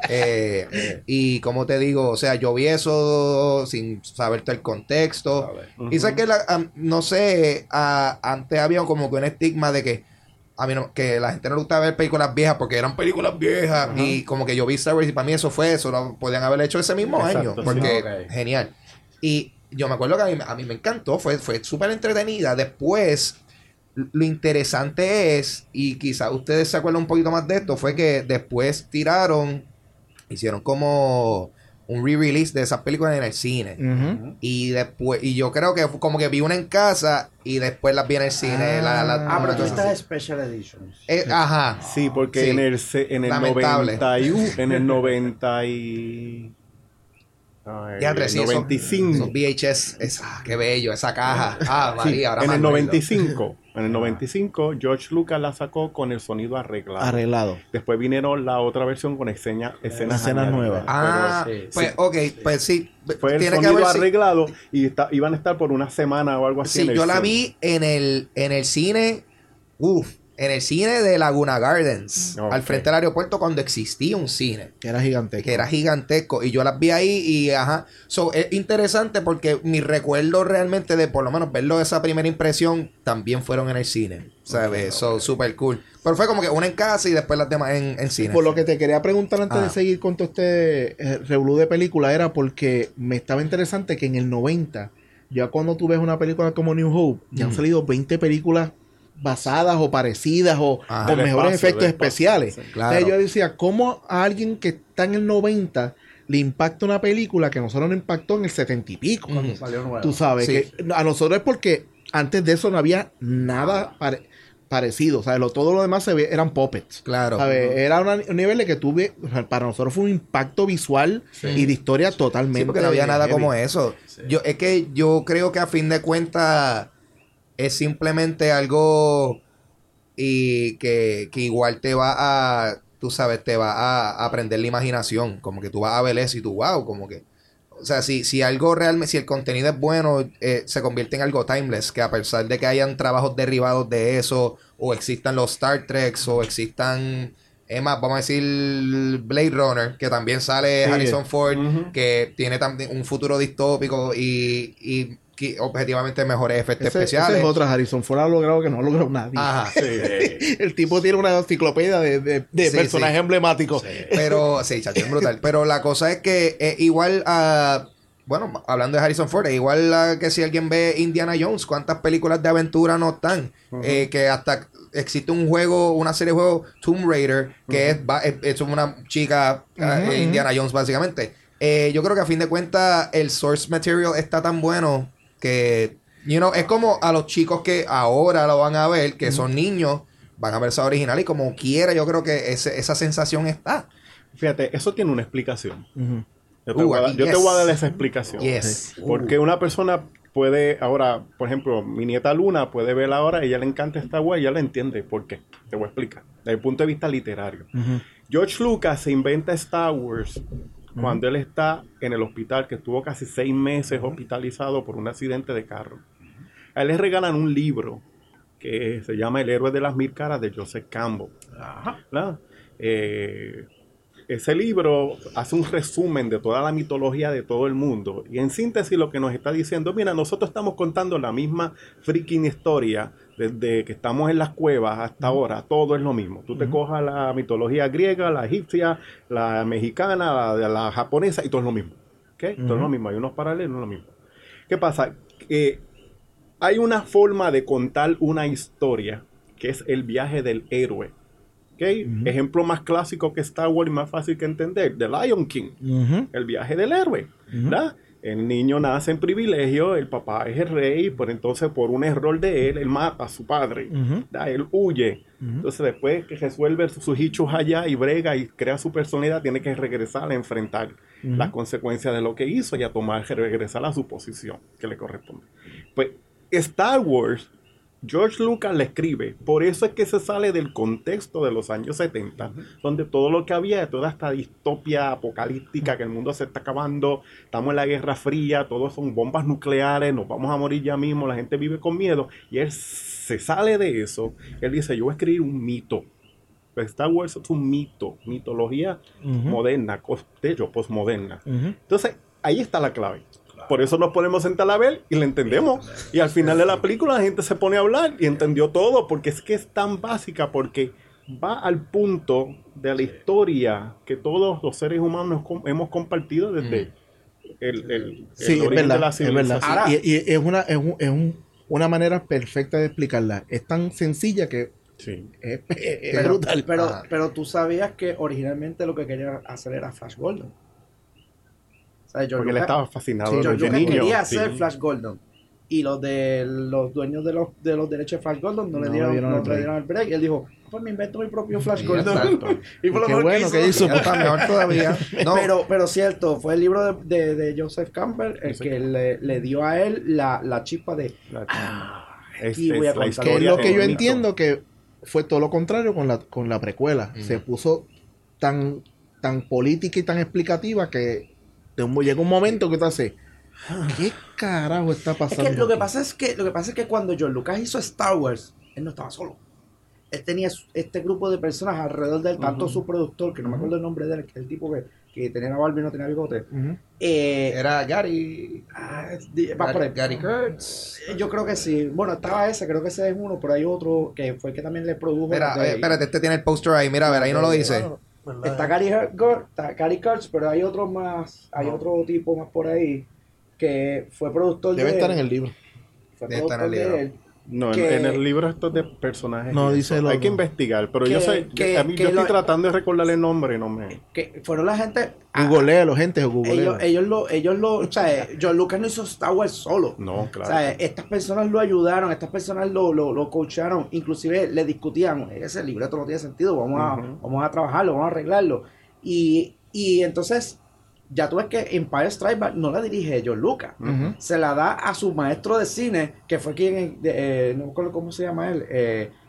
eh, y como te digo, o sea, yo vi eso sin saber todo el contexto. Y sé que, la, am- no sé, a- antes había como que un estigma de que a mí no, que la gente no le gustaba ver películas viejas porque eran películas viejas. Y como que yo vi Star Wars y para mí eso fue eso. Lo podían haber hecho ese mismo Exacto, año. sí. Porque Ok. genial. Y yo me acuerdo que a mí, a mí me encantó. Fue, fue súper entretenida. Después, lo interesante es, y quizás ustedes se acuerdan un poquito más de esto, fue que después tiraron, hicieron como un re-release de esas películas en el cine. Ujú. Y después, y yo creo que fue como que vi una en casa y después las vi en el cine. la- la- Ah, pero tú entonces, estás Special Editions. eh, ajá. Sí, porque Sí. en el se- en el Lamentable. noventa y uno, en el noventa y ay, Ya, Andrés, sí, esos- noventa y cinco. esos V H S, es, ah, qué bello, esa caja. Ah, María, Sí, ahora en me el acuerdo. noventa y cinco, en el noventa y cinco George Lucas la sacó con el sonido arreglado. Arreglado. Después vinieron la otra versión con escena, escenas, Escenas añadidas. nuevas. Ah, Pero sí, pues, sí. ok, pues sí. Fue el tiene que sonido haber si- arreglado y está- iban a estar por una semana o algo así. Sí, en el yo la cine. vi en el, en el cine, uff, en el cine de Laguna Gardens, Ok. al frente del aeropuerto cuando existía un cine. Que era gigante. Que era gigantesco y yo las vi ahí y ajá, so, es interesante porque mi recuerdo realmente de por lo menos verlo esa primera impresión también fueron en el cine, ¿sabes? So, super cool, pero fue como que una en casa y después las demás en, en cine. Por lo que te quería preguntar antes Ah. de seguir con todo este eh, revolú de película era porque me estaba interesante que en el noventa, ya cuando tú ves una película como New Hope, ya han Mm. salido veinte películas basadas o parecidas o Ah, con del mejores espacio, efectos del espacio, especiales. sí. Claro. Entonces yo decía, ¿cómo a alguien que está en el noventa le impacta una película que a nosotros nos impactó en el setenta y pico? Cuando salió nuevo. Tú sabes Sí. que a nosotros es porque antes de eso no había nada pare- parecido. O sea, lo, todo lo demás se ve, eran puppets. Claro. ¿Sabes? Era una- un nivel de que tuve, o sea, para nosotros fue un impacto visual y de historia totalmente. Sí, porque no había nada heavy. como eso. Yo, es que yo creo que a fin de cuentas es simplemente algo y que, que igual te va a, tú sabes, te va a, a aprender la imaginación, como que tú vas a ver eso y tú, wow, como que, o sea, si, si algo realmente, si el contenido es bueno, eh, se convierte en algo timeless, que a pesar de que hayan trabajos derivados de eso, o existan los Star Treks, o existan, es más, vamos a decir Blade Runner, que también sale Sí. Harrison Ford, Ujú. que tiene también un futuro distópico y, y que objetivamente mejores efectos Ese, ese especiales. es otra. Harrison Ford ha logrado que no ha logrado nadie. Ajá. Sí. El tipo tiene una enciclopedia de, de, de Sí, personajes sí. emblemáticos. Pero, sí, chacho, es brutal. Pero la cosa es que eh, igual a... Bueno, hablando de Harrison Ford, es igual a que si alguien ve Indiana Jones, ¿cuántas películas de aventura no están? Uh-huh. Eh, que hasta existe un juego, una serie de juegos, Tomb Raider, que es, va- es, es una chica, Ujú, eh, ujú. Indiana Jones básicamente. Eh, yo creo que a fin de cuentas el source material está tan bueno que, you know, es como a los chicos que ahora lo van a ver, que son niños, van a ver esa original y como quiera, yo creo que ese- esa sensación está. Fíjate, eso tiene una explicación. Ujú. Yo, te, Uh, voy a, dar- aquí, yo te yes. voy a dar esa explicación. Yes. Porque una persona puede, ahora, por ejemplo, mi nieta Luna puede verla ahora, a ella le encanta Star Wars, ella la entiende. ¿Por qué? Te voy a explicar. Desde el punto de vista literario. Ujú. George Lucas se inventa Star Wars cuando él está en el hospital, que estuvo casi seis meses hospitalizado por un accidente de carro. A él le regalan un libro que se llama El héroe de las mil caras de Joseph Campbell. ¿Verdad? Eh, ese libro hace un resumen de toda la mitología de todo el mundo y en síntesis lo que nos está diciendo, mira, nosotros estamos contando la misma freaking historia desde que estamos en las cuevas hasta ahora, todo es lo mismo. Tú te cojas la mitología griega, la egipcia, la mexicana, la, la japonesa y todo es lo mismo. ¿Okay? Todo es lo mismo, hay unos paralelos, es lo mismo. ¿Qué pasa? Eh, hay una forma de contar una historia que es el viaje del héroe. ¿Okay? Ujú. Ejemplo más clásico que Star Wars y más fácil que entender, The Lion King, Ujú. el viaje del héroe. Ujú. ¿Verdad? El niño nace en privilegio, el papá es el rey, por entonces por un error de él, él mata a su padre, Ujú. ¿verdad? Él huye. Ujú. Entonces después que resuelve sus hechos allá y brega y crea su personalidad, tiene que regresar a enfrentar Ujú. las consecuencias de lo que hizo y a tomar, regresar a su posición que le corresponde. Pues Star Wars, George Lucas le escribe, por eso es que se sale del contexto de los años setenta, donde todo lo que había, toda esta distopia apocalíptica, que el mundo se está acabando, estamos en la Guerra Fría, todos son bombas nucleares, nos vamos a morir ya mismo, la gente vive con miedo, y él se sale de eso, él dice, yo voy a escribir un mito. Pues Star Wars es un mito, mitología Ujú. moderna, cos- de hecho, posmoderna. Ujú. Entonces, ahí está la clave. Por eso nos ponemos sentar a ver y le entendemos. Y al final de la película la gente se pone a hablar y entendió todo, porque es que es tan básica, porque va al punto de la historia que todos los seres humanos com- hemos compartido desde el, el, el Sí, es origen de verdad, la es verdad. civilización. Ahora- Y, y es una, es, un- es un- una manera perfecta de explicarla. Es tan sencilla que Sí. es, es- es Pero, brutal. pero, Ajá. pero tú sabías que originalmente lo que quería hacer era Flash Gordon. O sea, George Porque él Lucas- estaba fascinado Sí, George desde Lucas niño. quería sí. hacer Flash Gordon. Y los de los dueños de los, de los derechos de Flash Gordon no, No le le dieron, dieron no el le break. dieron el break. Y él dijo, pues me invento mi propio Flash Sí, Gordon. exacto. y fue lo Qué mejor bueno que hizo. Ya está mejor todavía. No, Pero, pero cierto, fue el libro de, de, de Joseph Campbell el Sí. que le, le dio a él la, la chispa de La- ah, es- aquí voy es a la contar. Que es historia lo que es yo un mito. entiendo que fue todo lo contrario con la, con la precuela. Ujú. Se puso tan, tan política y tan explicativa que de un- llega un momento que te hace, ¿qué carajo está Es pasando? que lo que aquí?" pasa es que lo que pasa es que cuando George Lucas hizo Star Wars, él no estaba solo. Él tenía su- este grupo de personas alrededor de él, tanto Ujú. su productor, que no me acuerdo el nombre de él, que el tipo que, que tenía la barba y no tenía bigote. Ujú. Eh, era Gary. ah, di- va por Gary, ahí. Gary Kurtz. Eh, Yo creo que sí. Bueno, estaba ese, creo que ese es uno, pero hay otro que fue el que también le produjo. Mira, las de- eh, espérate, este tiene el poster ahí. Mira, a ver, ahí no lo dice. Está Gary, Hurt- está Gary Kurtz, pero hay otro más, hay No. otro tipo más por ahí que fue productor Debe de estar él. en el libro. Fue Debe estar en el productor de libro. él. No, en- que- en el libro esto es de personajes. No, y dice eso. lo- Hay que investigar, pero yo que- sé, que- a mí, que yo estoy lo- tratando de recordarle el nombre y no me... Que fueron la gente. ah, Googlealo, gente, googlealo. ellos, ellos lo, ellos lo, o sea, George Lucas no hizo Star Wars solo. No, O claro. sea, estas personas lo ayudaron, estas personas lo, lo, lo coacharon, inclusive le discutían, ese libreto no tiene sentido, vamos a, Ujú. vamos a trabajarlo, vamos a arreglarlo. Y, y entonces, ya tú ves que Empire Strikes Back no la dirige George Lucas. Ujú. Se la da a su maestro de cine, que fue quien, eh, no me acuerdo cómo se llama él, eh,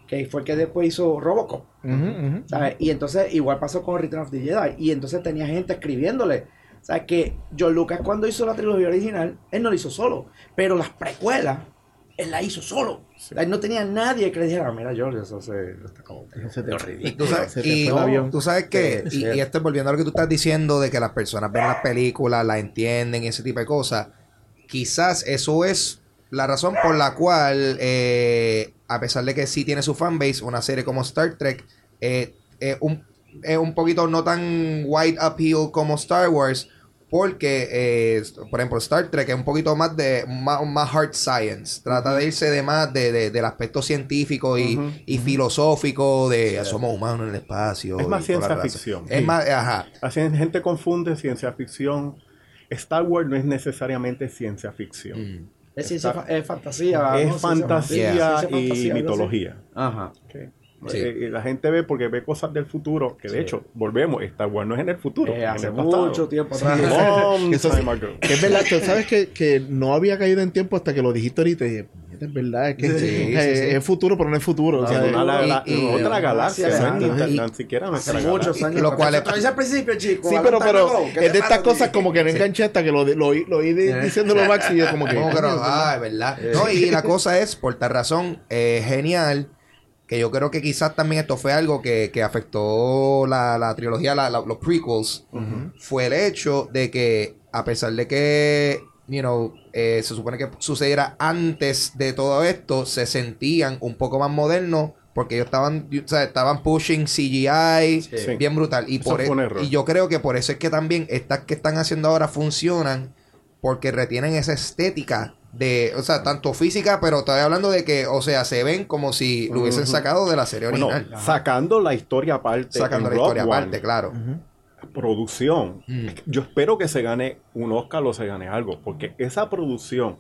que fue el que después hizo Robocop. Ujú, ujú. ¿Sabes? Y entonces igual pasó con Return of the Jedi. Y entonces tenía gente escribiéndole. O sea, que George Lucas cuando hizo la trilogía original, él no la hizo solo. Pero las precuelas, él la hizo solo. Sí. O sea, él no tenía nadie que le dijera, mira George, eso se está como Se te- Y tú sabes, se te y, fue el avión. tú sabes que, Sí, y, sí. y esto volviendo a lo que tú estás diciendo de que las personas ven las películas, las entienden y ese tipo de cosas, quizás eso es la razón por la cual, eh, a pesar de que sí tiene su fanbase, una serie como Star Trek eh, es un, es un poquito no tan wide appeal como Star Wars, porque, eh, por ejemplo, Star Trek es un poquito más de más, más hard science. Trata de irse de más de, de- del aspecto científico y, Ujú, y filosófico de somos humanos en el espacio. Es más y toda la ciencia raza. ficción. Es Sí. más, ajá. Así gente confunde ciencia ficción. Star Wars no es necesariamente ciencia ficción. Mm. Es ciencia, Está- fa- es fantasía. Es ¿no? Ciencia fantasía ciencia y fantasía, algo así. mitología. Ajá. Ok. Sí. Eh, y la gente ve porque ve cosas del futuro, que de Sí. hecho, volvemos, Star Wars no es en el futuro, Eh, es hace en el pasado. mucho tiempo atrás. Long Eso sí. time ago. Que es verdad, tú sabes que, que no había caído en tiempo hasta que lo dijiste ahorita. Y dije, "Puñeta, es verdad, es que Sí, sí, eh, sí. es futuro, pero no es futuro. o En sea, una la- la- y- en y- otra galaxia, hacia no es adelante. ni Y- tan- ni siquiera Hace nuestra muchos galaxia. años. Lo Porque cual eso es- te lo hice al principio, chicos. Sí, a pero, long pero time ago. ¿Qué es te de estas pasa a ti? cosas como que no Sí. enganché hasta que lo, lo, oí- lo oí de- Eh. diciéndolo Max y yo como que... ¿Cómo que no? Ah, es verdad. No, y la cosa es, por tal razón, es genial, que yo creo que quizás también esto fue algo que, que afectó la, la trilogía, la- la- los prequels, fue el hecho de que, a pesar de que, you know, eh, se supone que sucediera antes de todo esto, se sentían un poco más modernos, porque ellos estaban, o sea, estaban pushing C G I Sí. bien brutal. Y, Eso por fue e- un error. y yo creo que por eso es que también estas que están haciendo ahora funcionan, porque retienen esa estética de, o sea, tanto física, pero estoy hablando de que, o sea, se ven como si lo hubiesen Ujú. sacado de la serie Bueno, original. sacando la historia aparte, Sacando en la historia Rogue One, aparte, claro. Ujú. producción, Mm. yo espero que se gane un Oscar o se gane algo, porque esa producción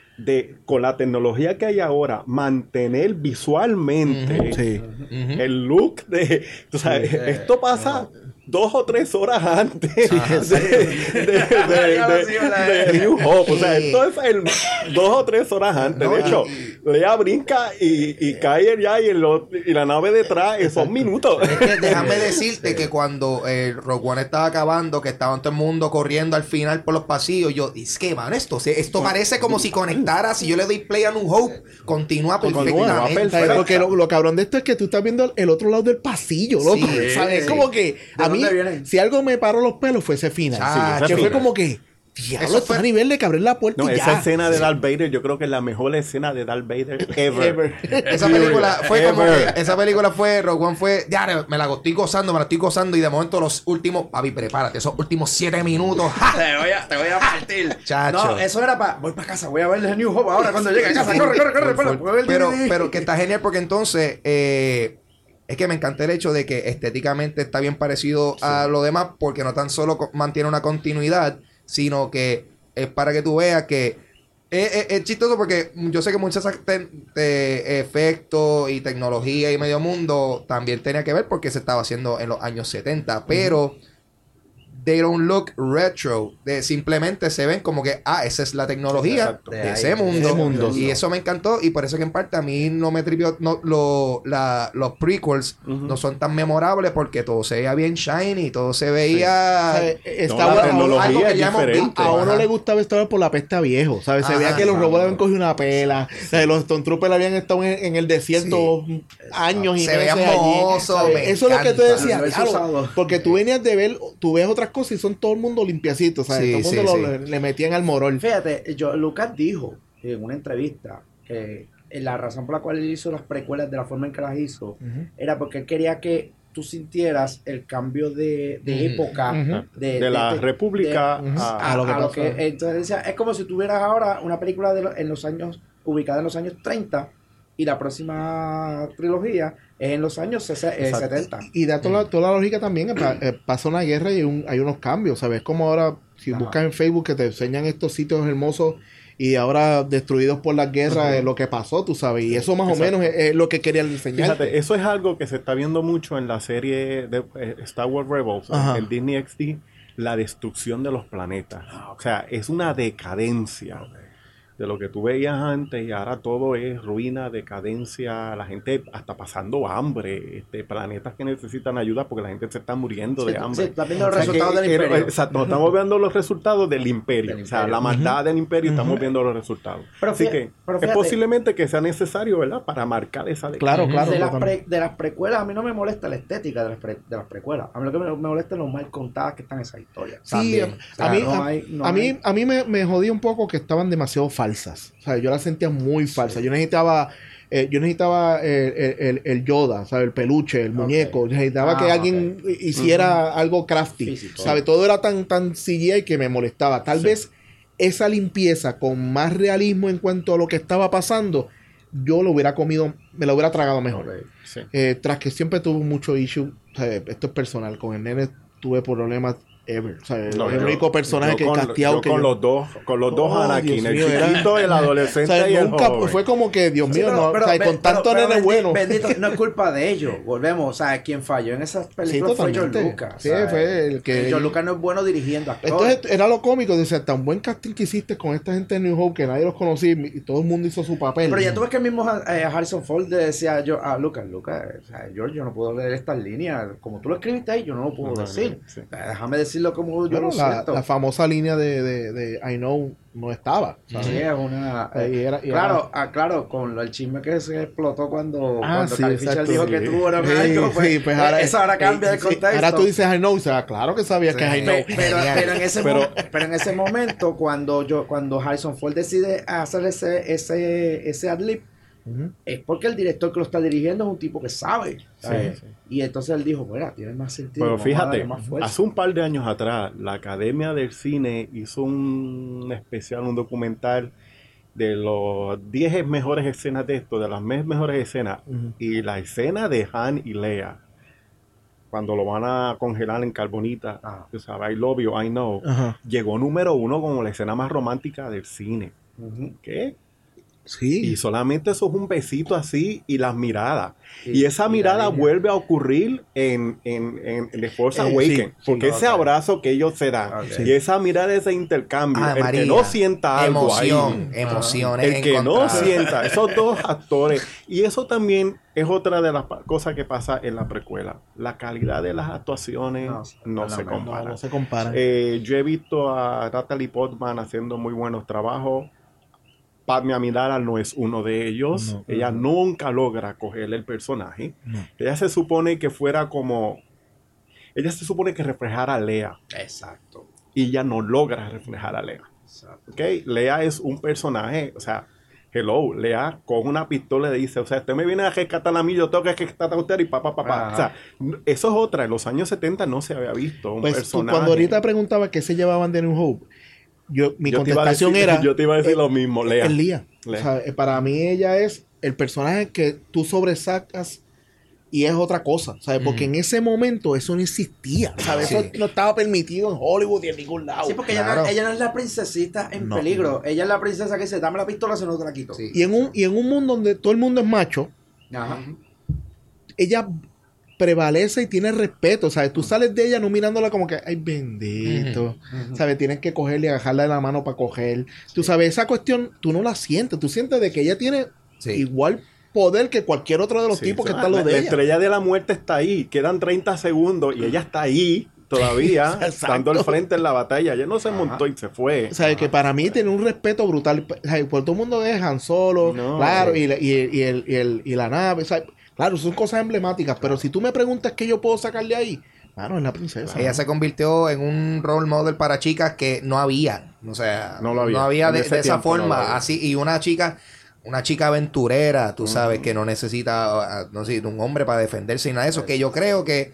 de con la tecnología que hay ahora, mantener visualmente Ujú. Sí. Ujú. el look de, tú sabes, Sí, esto pasa dos o tres horas antes Ajá, de, de, de- Ya de- lo sigo, la- de New Hope, o sea, Sí. esto es el dos o tres horas antes. No, De hecho, y- Lea brinca y, y cae ya y, el ot- y la nave detrás, y son minutos. Es que déjame decirte que cuando eh, Rogue One estaba acabando, que estaba todo el mundo corriendo al final por los pasillos, yo, es que, man, esto, se- esto parece como si conectara, si yo le doy play a New Hope, continúa Continúa, perfectamente. perfecto. ¿Sabes? Porque lo, lo cabrón de esto es que tú estás viendo el otro lado del pasillo, loco. Sí, ¿Sabes? Es sí. como que ¿De a mí, dónde viene? si algo me paró los pelos fue ese final. Ah, que ese fue final. como que, diablo, Eso está fue- a nivel de que abrir la puerta No, y esa ya. escena de Darth Vader, yo creo que es la mejor escena de Darth Vader ever. Ever. Esa película fue como Ever. que, esa película fue, Rogue One fue, ya, me la estoy gozando, me la estoy gozando, y de momento los últimos, papi, prepárate, esos últimos siete minutos, ¡ja! Te voy a, te voy a partir. Chacho. No, eso era para. Voy para casa, voy a ver el New Hope ahora cuando llegue a casa. Corre, corre, corre. corre, voy a ver el pero, D V D. pero que está genial porque entonces eh, es que me encanta el hecho de que estéticamente está bien parecido a lo demás, porque no tan solo co- mantiene una continuidad, sino que es para que tú veas que es, es- es chistoso, porque yo sé que muchos te- te- efectos y tecnología y medio mundo también tenía que ver porque se estaba haciendo en los años setenta, pero they don't look retro. De, simplemente se ven como que, ah, esa es la tecnología Exacto. de, De ahí, ese de mundo. ese mundo. Y eso me encantó. Y por eso que en parte a mí no me tripió. No, lo, la, los prequels Ujú. no son tan memorables porque todo se veía bien shiny. Todo se veía. O sea, está No, la bueno, tecnología algo que es ya hemos diferente. visto. a uno Ajá. le gustaba Star Wars por la pesta viejo, ¿sabes? Se Ajá, veía que los ajá. robots habían cogido una pela, o sea, los Stormtroopers habían estado en, en el desierto años y Se veían meses allí, mohosos, ¿sabes? me Eso es lo que tú encanta. decías, Haberse diablo, usado. porque tú venías de ver, tú ves otras cosas y son todo el mundo limpiecito, ¿sabes? Sí, todo el sí, mundo sí. lo- le, le metían al morol. Fíjate, yo, Lucas dijo en una entrevista que la razón por la cual él hizo las precuelas de la forma en que las hizo Ujú. era porque él quería que tú sintieras el cambio de, de Ujú. época Ujú. De, la República de- a, a lo que a lo pasó. que entonces decía, es como si tuvieras ahora una película de lo- en los años ubicada en los años treinta y la próxima trilogía es en los años sese- eh, Exacto. setenta. Y da toda la, toda la lógica también, eh, pa- eh, pasa una guerra y hay, un- hay unos cambios, ¿sabes? Como ahora, si Ajá. buscas en Facebook que te enseñan estos sitios hermosos y ahora destruidos por las guerras, eh, lo que pasó, tú sabes, y eso más Exacto. o menos es, es lo que querían enseñar. Fíjate, eso es algo que se está viendo mucho en la serie de eh, Star Wars Rebels, Ajá. en Disney X D, la destrucción de los planetas. O sea, es una decadencia. de lo que tú veías antes y ahora todo es ruina, decadencia, la gente hasta pasando hambre, este, planetas que necesitan ayuda porque la gente se está muriendo Sí, de sí, hambre. estás viendo los O sea, resultados que- del que- imperio. Exacto, estamos viendo los resultados del imperio, Del o sea, imperio. la maldad del imperio, Ujú. estamos viendo los resultados. Pero Así fí- que pero es fíjate- posiblemente que sea necesario, ¿verdad?, para marcar esa Claro, Ujú. claro. de, las totalmente. pre- de las precuelas, a mí no me molesta la estética de las, pre- de las precuelas. A mí lo que me, me molesta es lo mal contadas que están esas historias. Sí, También. a, a O sea, mí, no a, hay- no a mí, hay- a mí me, me jodía un poco que estaban demasiado falsas. O sea, yo las sentía muy falsas. Yo necesitaba, eh, yo necesitaba eh, el, el- el Yoda, ¿sabes? El peluche, el Ok. muñeco. Yo necesitaba Ah, que alguien ok. hiciera algo crafty. Físico. ¿Sabes? Todo era tan, tan C G I que me molestaba. Tal Sí. vez esa limpieza con más realismo en cuanto a lo que estaba pasando, yo lo hubiera comido, me lo hubiera tragado mejor. Ok. Sí. Eh, tras que siempre tuve mucho issue, o sea, esto es personal, con el nene tuve problemas ever. O sea, No, es el yo- único personaje yo que con, casteado yo que con yo- los dos, con los dos Oh, Anakin, Dios el mío, era- chiquito, el o adolescente sea, y el nunca joven. fue como que, Dios Sí, mío, pero- no, pero o sea, be- con tanto pero- pero nene bendi- bueno. Bendito, no es culpa de ellos. Volvemos, o sea, quien falló en esas Sí, películas fue George totalmente. Lucas. Sí, ¿sabes? fue el que- George Lucas no es bueno dirigiendo actores. Entonces era lo cómico, dice, tan buen casting que hiciste con esta gente de New Hope que nadie los conocía y todo el mundo hizo su papel. Pero ya tú ves que el mismo eh, Harrison Ford le decía a, Yo- a Lucas, Lucas, o sea, George, yo no puedo leer estas líneas. Como tú lo escribiste ahí, yo no lo puedo No, no, decir. sí. Eh, Déjame decirlo como yo Bueno, lo la, siento. la famosa línea de, de, de I know no estaba. ¿sabes? Sí, es una... eh, Y era- y claro, ah, claro, con lo- el chisme que se explotó cuando, Ah, cuando sí, Carrie Fisher exacto, dijo sí. que tuvo una Sí, algo, pues, sí, pues ahora, eso ahora cambia de sí, contexto. ahora tú dices I know, o sea, claro que sabías Sí. que es I know. Pe- pero, Genial. pero en ese Pero- mo- pero en ese momento cuando yo cuando Harrison Ford decide hacer ese ese ese ad-lib, Ujú. es porque el director que lo está dirigiendo es un tipo que sabe, ¿sabes? sí. Y entonces él dijo, mira, tiene más sentido, Pero vamos a fíjate, darle más fuerza". hace un par de años atrás, la Academia del Cine hizo un especial, un documental de los diez mejores escenas de esto, de las me- mejores escenas. Ujú. Y la escena de Han y Leia, cuando lo van a congelar en carbonita, Ah. tú sabes, I love you, I know, Ajá. llegó número uno como la escena más romántica del cine. Ujú. ¿Qué? Sí. Y solamente eso es un besito así y las miradas. Sí, Y esa y la mirada línea. vuelve a ocurrir en, en, en, en The Force Eh, Awakens. sí, sí, porque ese ok. abrazo que ellos se dan Ok. y esa mirada, ese intercambio, Ah, el María. que no sienta algo Emoción, ahí. emociones El que no encontradas. sienta, esos dos actores. Y eso también es otra de las pa- cosas que pasa en la precuela. La calidad de las actuaciones No, no, no, se no, No, compara. no se comparan. Eh, yo he visto a Natalie Portman haciendo muy buenos trabajos. Padme Amidala no es uno de ellos. No. Ella nunca logra cogerle el personaje. No. Ella se supone que fuera como... Ella se supone que reflejara a Lea. Exacto, Y ella no logra reflejar a Lea. exacto. ¿Ok? Lea es un personaje... O sea, hello, Lea con una pistola le dice... O sea, usted me viene a rescatar a mí, yo tengo que rescatar a usted y papá, papá. Ajá. O sea, n- eso es otra. En los años setenta no se había visto un Pues tú, personaje... cuando ahorita preguntaba qué se llevaban de New Hope, yo, mi Yo te iba a contestación decir- era... Yo te iba a decir eh, lo mismo, Lea. El día. Lea. O sea, eh, para mí ella es el personaje que tú sobresacas y es otra cosa, ¿sabes? Porque en ese momento eso no existía, ¿sabes? Sí. Eso no estaba permitido en Hollywood y en ningún lado. Sí, porque ella, Claro. no, ella no es la princesita en No. peligro. Ella es la princesa que dice, dame la pistola, si no te la quito. Sí. Y en un y en un mundo donde todo el mundo es macho, Ajá. ella prevalece y tiene respeto, ¿sabes? Tú sales de ella no mirándola como que, ay, bendito, Ujú. ¿sabes? Tienes que cogerle y agarrarla de la mano para coger. Tú sabes, esa cuestión, tú no la sientes, tú sientes de que ella tiene Sí. igual poder que cualquier otro de los Sí, tipos o que sea, están la, los de la ella. estrella de la muerte está ahí. Quedan treinta segundos y ella está ahí todavía Exacto. dando el frente en la batalla. Ella no se Ajá. montó y se fue. O sea, que para mí tiene un respeto brutal. O sea, por todo el mundo es Han Solo, No, claro, sí. y, la- y, el- y, el- y, el- y la nave. O sea, claro, son cosas emblemáticas, pero si tú me preguntas qué yo puedo sacar de ahí, mano, es la princesa. Ella se convirtió en un role model para chicas que no había. O sea, No lo había. En de, ese de esa tiempo no lo forma. había. Así, y una chica, una chica aventurera, tú sabes, que no necesita ah, no sé, un hombre para defenderse y nada de eso. Que yo creo que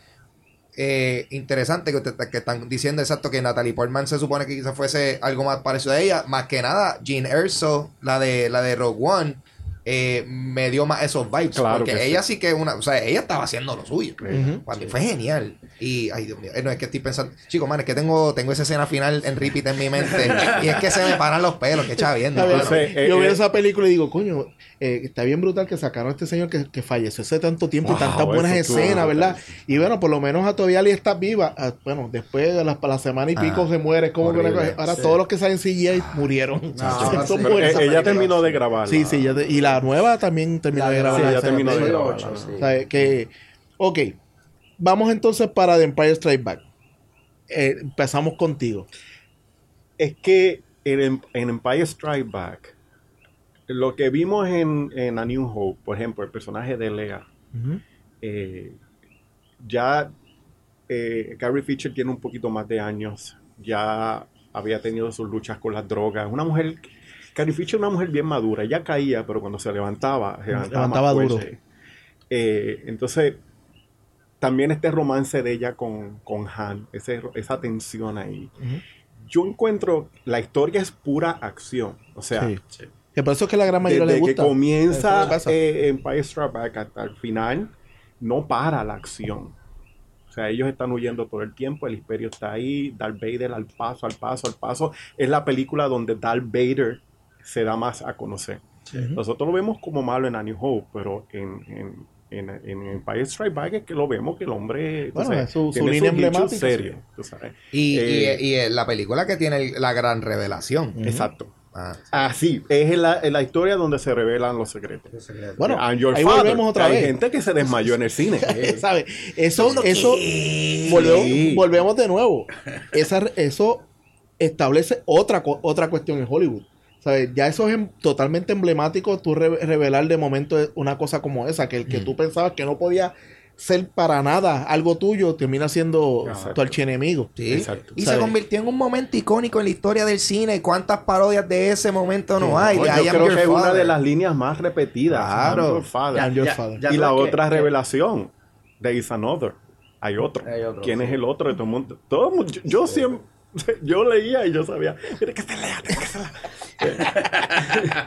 eh, interesante que, te- que están diciendo exacto que Natalie Portman se supone que quizás fuese algo más parecido a ella. Más que nada, Jean Erso, la de la de Rogue One, eh, me dio más esos vibes. Claro porque que ella sí. sí que una, o sea, ella estaba haciendo lo suyo. Ujú. Para mí fue genial. Y, ay Dios mío, eh, no es que estoy pensando, chicos, man, es que tengo, tengo esa escena final en repeat en mi mente. Y es que se me paran los pelos, que chaviendo. A ver, mano. Entonces, eh, yo veo eh, esa película y digo, coño, eh, está bien brutal que sacaron a este señor que, que falleció hace tanto tiempo Wow, y tantas buenas eso estuvo escenas, brutal. ¿verdad? Y bueno, por lo menos a todavía le está viva. Ah, bueno, después de la, la semana y pico Ah, se muere. Es como que una horrible, cosa- ahora sí. todos los que salen C G I murieron. No, Son sí. pero, buenas. eh, ella película, terminó sí. de grabar. Sí, sí, ya te- y la nueva también terminó de grabar. Sí, la ya escena terminó de de- grabar. ocho, sí. O sea, que, ok, vamos entonces para The Empire Strikes Back. Eh, empezamos contigo. Es que en, Em- en Empire Strike Back, lo que vimos en, en A New Hope, por ejemplo, el personaje de Leia, Ujú. eh, ya eh, Carrie Fisher tiene un poquito más de años, ya había tenido sus luchas con las drogas. Una mujer, Carrie Fisher es una mujer bien madura, ella caía, pero cuando se levantaba, se levantaba, Levantaba más duro. fuerte. Eh, entonces, también este romance de ella con, con Han, ese, esa tensión ahí. Ujú. Yo encuentro, la historia es pura acción, o sea, Sí. Que por eso es que la gran mayoría le desde que gusta. Eso comienza le pasa. eh, Empire Strikes Back hasta el final, no para la acción. O sea, ellos están huyendo todo el tiempo, el imperio está ahí, Darth Vader al paso, al paso, al paso. Es la película donde Darth Vader se da más a conocer. Ujú. Nosotros lo vemos como malo en A New Hope, pero en, en, en, en Empire Strikes Back es que lo vemos que el hombre tú Bueno, sabes, es su- su tiene línea sus hechos emblemática, serios, tú sabes. Y, Eh, y, y, eh, la película que tiene el- la gran revelación. Ujú. Exacto. Ah, Así, es la, es la historia donde se revelan los secretos. Bueno, I'm your ahí father. volvemos otra Hay vez. gente que se desmayó en el cine. ¿Sabes? Eso, eso, volvemos, volvemos de nuevo. Esa, eso establece otra, co- otra cuestión en Hollywood. ¿Sabes? Ya eso es em- totalmente emblemático, tú re- revelar de momento una cosa como esa, que el que tú pensabas que no podía ser para nada algo tuyo, termina siendo Exacto. tu archienemigo. sí. Exacto. Y ¿Sabes? se convirtió en un momento icónico en la historia del cine. ¿Cuántas parodias de ese momento no hay? No, De yo I Am creo Your que es una Father. de las líneas más repetidas. Claro. I'm your father. I'm your Ya- father. ya y la sabes que- otra que- revelación, There is another. Hay otro. Hay otro, ¿Quién sí. es el otro de todo el mundo? Todo el mundo- yo, yo siempre, yo leía y yo sabía, tiene que ser Lea, tiene que ser Lea.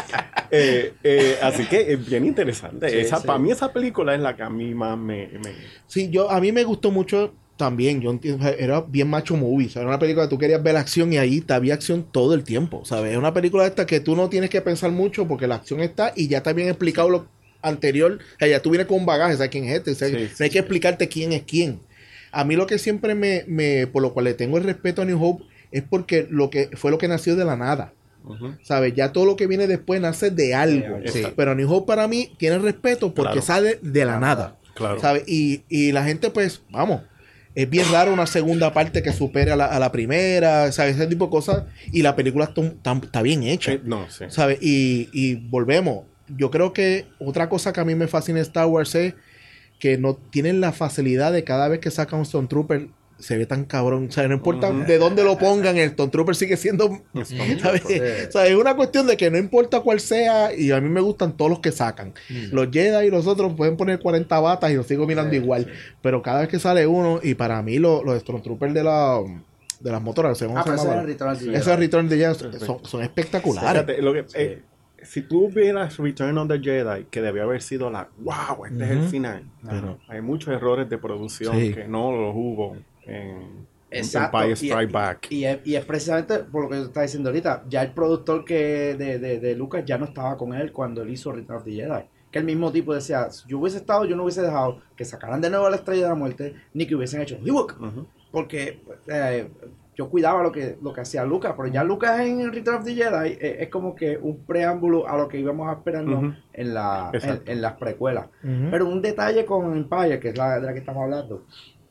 Eh, eh, así que es bien interesante. Sí, esa, sí. Para mí esa película es la que a mí más me... me- Sí, yo, a mí me gustó mucho también, yo entiendo, era bien macho movie, ¿sabes? Era una película que tú querías ver la acción y ahí te había acción todo el tiempo, ¿sabes? Es una película esta que tú no tienes que pensar mucho porque la acción está y ya está bien explicado lo anterior, o sea, ya tú vienes con un bagaje, ¿sabes quién es este? O sea, Sí, no sí, hay que sí. explicarte quién es quién. A mí lo que siempre me, me, por lo cual le tengo el respeto a New Hope es porque lo que fue lo que nació de la nada. Ujú. ¿Sabes? Ya todo lo que viene después nace de algo. Sí. Pero New Hope para mí tiene respeto porque Claro. sale de la nada. Claro. ¿Sabes? Y, y la gente, pues, vamos, es bien raro una segunda parte que supere a la, a la primera, ¿sabes? Ese tipo de cosas. Y la película está, está- está bien hecha. Eh, no, sí. ¿Sabes? Y, y volvemos. Yo creo que otra cosa que a mí me fascina de Star Wars es que no tienen la facilidad de cada vez que sacan un Stormtrooper se ve tan cabrón. O sea, no importa Ujú. de dónde lo pongan, el Stormtrooper sigue siendo... ¿sabes? O sea, es una cuestión de que no importa cuál sea, y a mí me gustan todos los que sacan. Los Jedi y los otros pueden poner cuarenta batas y los sigo mirando Sí, igual. Pero cada vez que sale uno, y para mí lo- los Stormtroopers de la... de las motoras, ¿cómo Ah, se pero ese llama? era el Return of the Jedi. Esos Return de Jedi son, son espectaculares. Fíjate, lo que- eh, si tú vieras Return of the Jedi, que debió haber sido la wow, este es el Ujú. final. Pero- Hay muchos errores de producción Sí. que no los hubo en, en Exacto. Empire Y- Strike Back. Y es, y es precisamente por lo que tú estás diciendo ahorita. Ya el productor que de, de, de Lucas ya no estaba con él cuando él hizo Return of the Jedi. Que el mismo tipo decía, si yo hubiese estado, yo no hubiese dejado que sacaran de nuevo a la Estrella de la Muerte, ni que hubiesen hecho Ewok. Ujú. Porque eh, yo cuidaba lo que, lo que hacía Lucas. Pero ya Lucas en Return of the Jedi eh, es como que un preámbulo a lo que íbamos a esperarnos Ujú. en, la, en, Exacto. en las precuelas. Ujú. Pero un detalle con Empire, que es la de la que estamos hablando.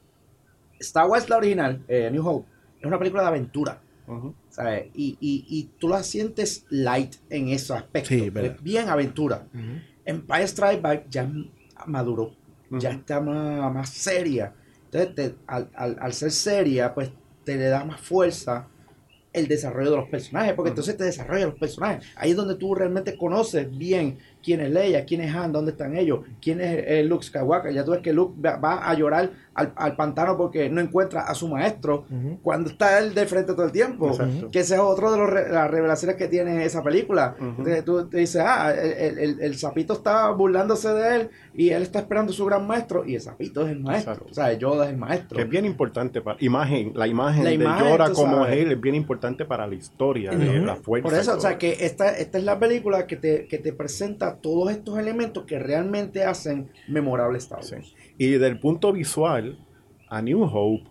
Star Wars, la original, eh, New Hope, es una película de aventura. Ujú. ¿Sabes? Y, y, y tú la sientes light en ese aspecto. Sí, verdad. Es bien aventura. Ujú. Empire Strike Back ya maduró. Ya Ujú. está más, más seria. Entonces, te- al, al, al ser seria, pues te le da más fuerza el desarrollo de los personajes. Porque Ujú. entonces te desarrolla los personajes. Ahí es donde tú realmente conoces bien quién es Leia, quién es Han, dónde están ellos, quién es eh, Luke Skywalker. Ya tú ves que Luke va, va a llorar al, al pantano porque no encuentra a su maestro Ujú. cuando está él de frente todo el tiempo. Exacto. Que ese es otro de los re- las revelaciones que tiene esa película. Ujú. Te- tú te dices, ah, el, el, el sapito está burlándose de él y él está esperando a su gran maestro y el sapito es el maestro. Exacto. O sea, Yoda es el maestro. Que es bien importante para imagen, la imagen La de imagen, Yoda tú como sabes. él es bien importante para la historia de Ujú. la fuerza. Por eso, y o sea, todo. que esta, esta es la película que te, que te presenta todos estos elementos que realmente hacen memorable Star Wars. Sí. Y desde el punto visual, a New Hope,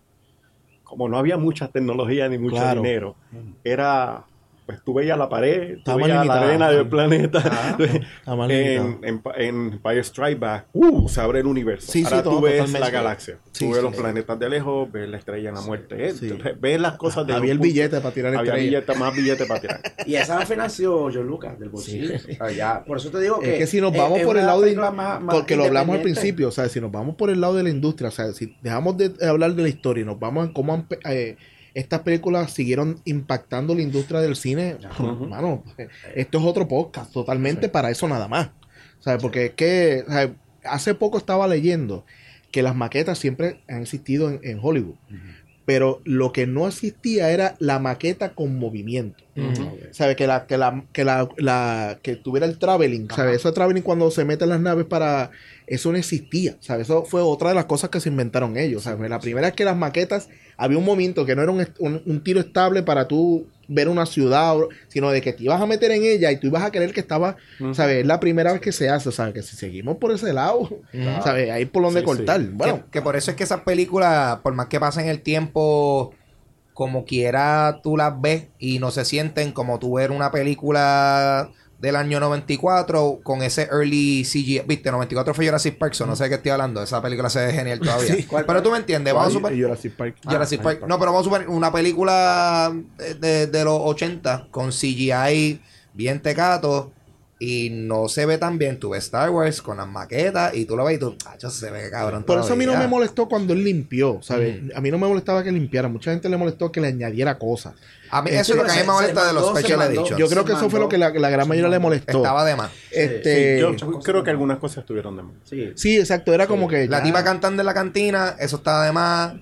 como no había mucha tecnología ni mucho Claro. dinero, era, pues tú veías la pared, tú Estaba más veías la limitada. arena del planeta. Ah. Está mal limitado. en, en, en Empire Strike Back, uh, se abre el universo. Sí, sí, Ahora tú todo, ves totalmente. la galaxia, Sí, tú ves sí, los sí. planetas de lejos, ves la estrella en la muerte, eh, Sí. ves las cosas de Había el un punto- billete para tirar había estrellas. billete, más billetes para tirar. Y esa la financió George Lucas del bolsillo. Sí. O sea, ya, por eso te digo que. Es que si nos es- vamos es por el una lado de, película más- más porque lo hablamos al independiente. principio, o sea, si nos vamos por el lado de la industria, o sea, si dejamos de hablar de la historia y nos vamos en cómo han pe- eh, estas películas siguieron impactando la industria del cine, Ujú. hermano, esto es otro podcast totalmente Sí. para eso nada más, ¿sabes? Porque es que, ¿sabes? Hace poco estaba leyendo que las maquetas siempre han existido en, en Hollywood, pero lo que no existía era la maqueta con movimiento. Ujú. ¿Sabe? Que la, que la, que la, la- que tuviera el traveling, ¿sabe? Eso de traveling cuando se meten las naves para, eso no existía, ¿sabe? Eso fue otra de las cosas que se inventaron ellos, ¿sabe? La primera es que las maquetas, había un movimiento que no era un, est- un, un tiro estable para tú ver una ciudad, o- sino de que te ibas a meter en ella y tú ibas a creer que estaba, Ujú. ¿sabes? Es la primera vez que se hace, ¿sabes? Que si seguimos por ese lado, ¿sabes? Ahí por donde Sí, cortar. sí. Bueno, que, que por eso es que esas películas, por más que pasen el tiempo, como quiera tú las ves y no se sienten como tú ver una película del año noventa y cuatro con ese early C G I. Viste, noventa y cuatro fue Jurassic Park, so no sé de qué estoy hablando. Esa película se ve genial todavía. Sí. Pero tú me entiendes, vamos a y- super... y Jurassic Park. Jurassic Ah, Park. Jurassic No, pero vamos a suponer una película de, de- de los ochenta con C G I bien tecato y no se ve tan bien. Tú ves Star Wars con las maquetas y tú lo ves y tú, ah, se ve cabrón. Por eso a mí no todavía". me molestó cuando él limpió, ¿sabes? A mí no me molestaba que limpiara. Mucha gente le molestó que le añadiera cosas. A mí, Eh, eso es lo que a mí se- me molesta se de los mandó, se special mandó. editions. Yo creo se que eso fue mandó. lo que la, la gran mayoría le molestó. Estaba de más. Este, Sí, yo muchas cosas creo que de- algunas cosas estuvieron de más. Sí. sí, exacto. Era como que La ya- tipa cantando en la cantina, eso estaba de más.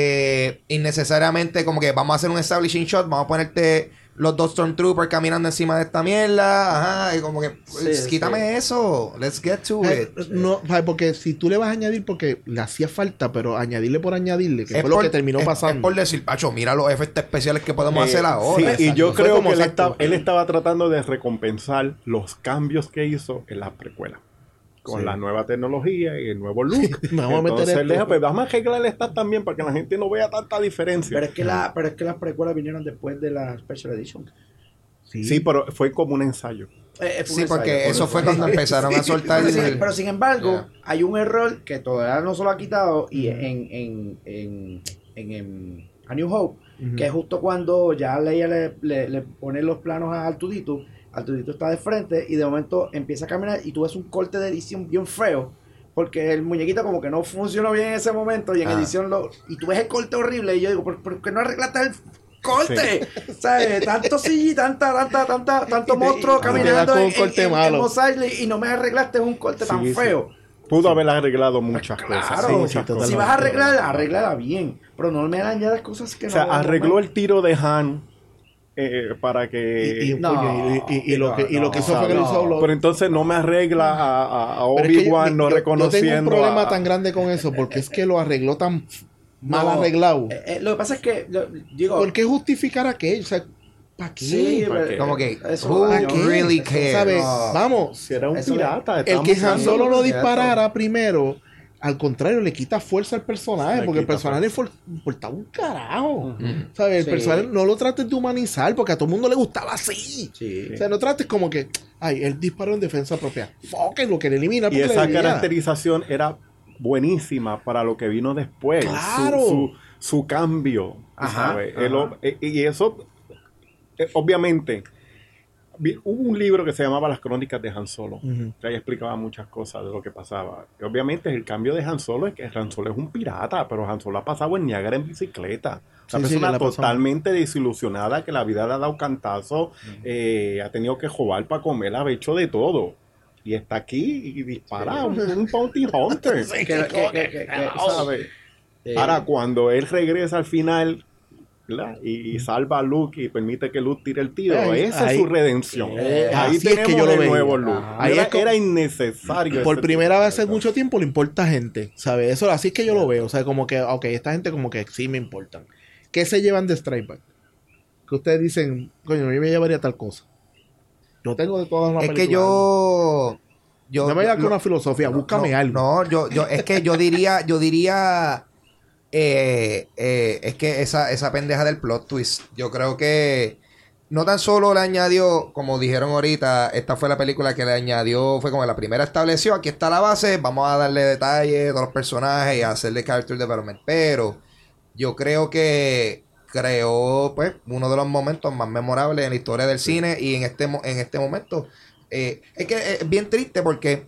Eh, innecesariamente, como que vamos a hacer un establishing shot, vamos a ponerte los dos Stormtroopers caminando encima de esta mierda. Ajá, y como que, pues, Sí, quítame sí. eso. Let's get to Eh, it. no, ¿sabes? Porque si tú le vas a añadir, porque le hacía falta, pero añadirle por añadirle, que Es fue lo por- que terminó es- pasando. Es por decir, Pacho, mira los efectos especiales que podemos Eh, hacer ahora. sí, y yo Fue creo como que él, exacto. estaba, él estaba tratando de recompensar los cambios que hizo en las precuelas. Con Sí. la nueva tecnología y el nuevo look. Vamos a meter Entonces, esto. él dijo, pues vamos a arreglar esta también para que la gente no vea tanta diferencia. Pero es que la, pero es que las precuelas vinieron después de la Special Edition. Sí, Sí, pero fue como un ensayo. Eh, eh, fue Sí, un porque ensayo, eso fue un ensayo. cuando empezaron a soltar Pero, sin, el- pero sin embargo, Yeah. hay un error que todavía no se lo ha quitado y en, en, en, en, en A New Hope, Ujú. que es justo cuando ya Leia le, le, le pone los planos a Artudito, Artudito está de frente y de momento empieza a caminar y tú ves un corte de edición bien feo, porque el muñequito como que no funcionó bien en ese momento y en Ah. edición lo... Y tú ves el corte horrible y yo digo, ¿por, por qué no arreglaste el corte? ¿Sabes? Tanto sí, tanta, tanta, tanta, tanto monstruo y te caminando da con en, un corte en- en malo. Mos Eisley y no me arreglaste un corte tan Sí, sí. feo. Pudo haber arreglado muchas cosas. Claro, sí, muchas sí, cosas. Si vas a arreglarla, arréglala bien. Pero no me añadas cosas que O no. sea, no- arregló el tiro de Han eh, para Y, que... y, No, coño, y- y- y lo que, y lo que hizo no, fue que le hizo no. lo- Pero entonces no me arregla a, a- a Pero es que yo- Obi-Wan no yo- yo reconociendo tengo un problema a- tan grande con eso, porque es que lo arregló tan mal No, arreglado. eh, eh, lo que pasa es que, yo- digo, ¿Por qué justificar aquello? O sea, ¿para qué? sí, ¿Para pero- qué? Como que, eso who dañó. ¿Qué? really Eso, cares? ¿Sabes? No. Vamos, Si era un Eso- pirata. el que estamos Han usando Solo lo los disparara primero, al contrario, le quita fuerza al personaje, Le porque el quita personaje le for- importaba un carajo. Ujú. ¿Sabes? El Sí. personaje no lo trates de humanizar, porque a todo el mundo le gustaba así. Sí. O sea, no trates como que, ay, él disparó en defensa propia. Fuck, it, lo que le elimina. Y porque le esa elimina. caracterización era buenísima para lo que vino después. Su- ¡Claro! Su, su cambio. Ajá, ¿sabes? ajá. El o- eh, y eso, eh, obviamente, vi- hubo un libro que se llamaba Las Crónicas de Han Solo. Ujú. Que ahí explicaba muchas cosas de lo que pasaba. Y obviamente el cambio de Han Solo es que Han Solo es un pirata, pero Han Solo ha pasado en Niágara en bicicleta. Una Sí, sí, persona la pasó. totalmente desilusionada, que la vida le ha dado cantazo, eh, ha tenido que jobar para comer, ha hecho de todo. y está aquí y dispara un, un bounty hunter. Que- que- que- que- que- ¿Sabes? Eh, Ahora, cuando él regresa al final, ¿verdad? Y, y salva a Luke y permite que Luke tire el tiro, Ahí- esa ahí- es su redención. eh, ahí así es tenemos que yo lo de veía. nuevo Luke. Ajá. Ahí Era, es como- era innecesario. Por ese primera tipo vez de hace mucho cosas. tiempo le importa gente, ¿sabes? Eso así es que yo lo veo. O sea, como que, ok, esta gente como que sí me importan. ¿Qué se llevan de Strike Back? Que ustedes dicen, coño, yo me llevaría tal cosa. Yo tengo de todas las Es que yo... yo No me vayas con lo- una filosofía, búscame no, algo. No, yo, yo, es que yo diría, yo diría, eh, eh, es que esa, esa pendeja del plot twist, yo creo que no tan solo le añadió, como dijeron ahorita, esta fue la película que le añadió, fue como la primera estableció, aquí está la base, vamos a darle detalles a todos los personajes y a hacerle character development, pero yo creo que creó, pues, uno de los momentos más memorables en la historia del cine y en este, mo- en este momento, eh, es que es bien triste porque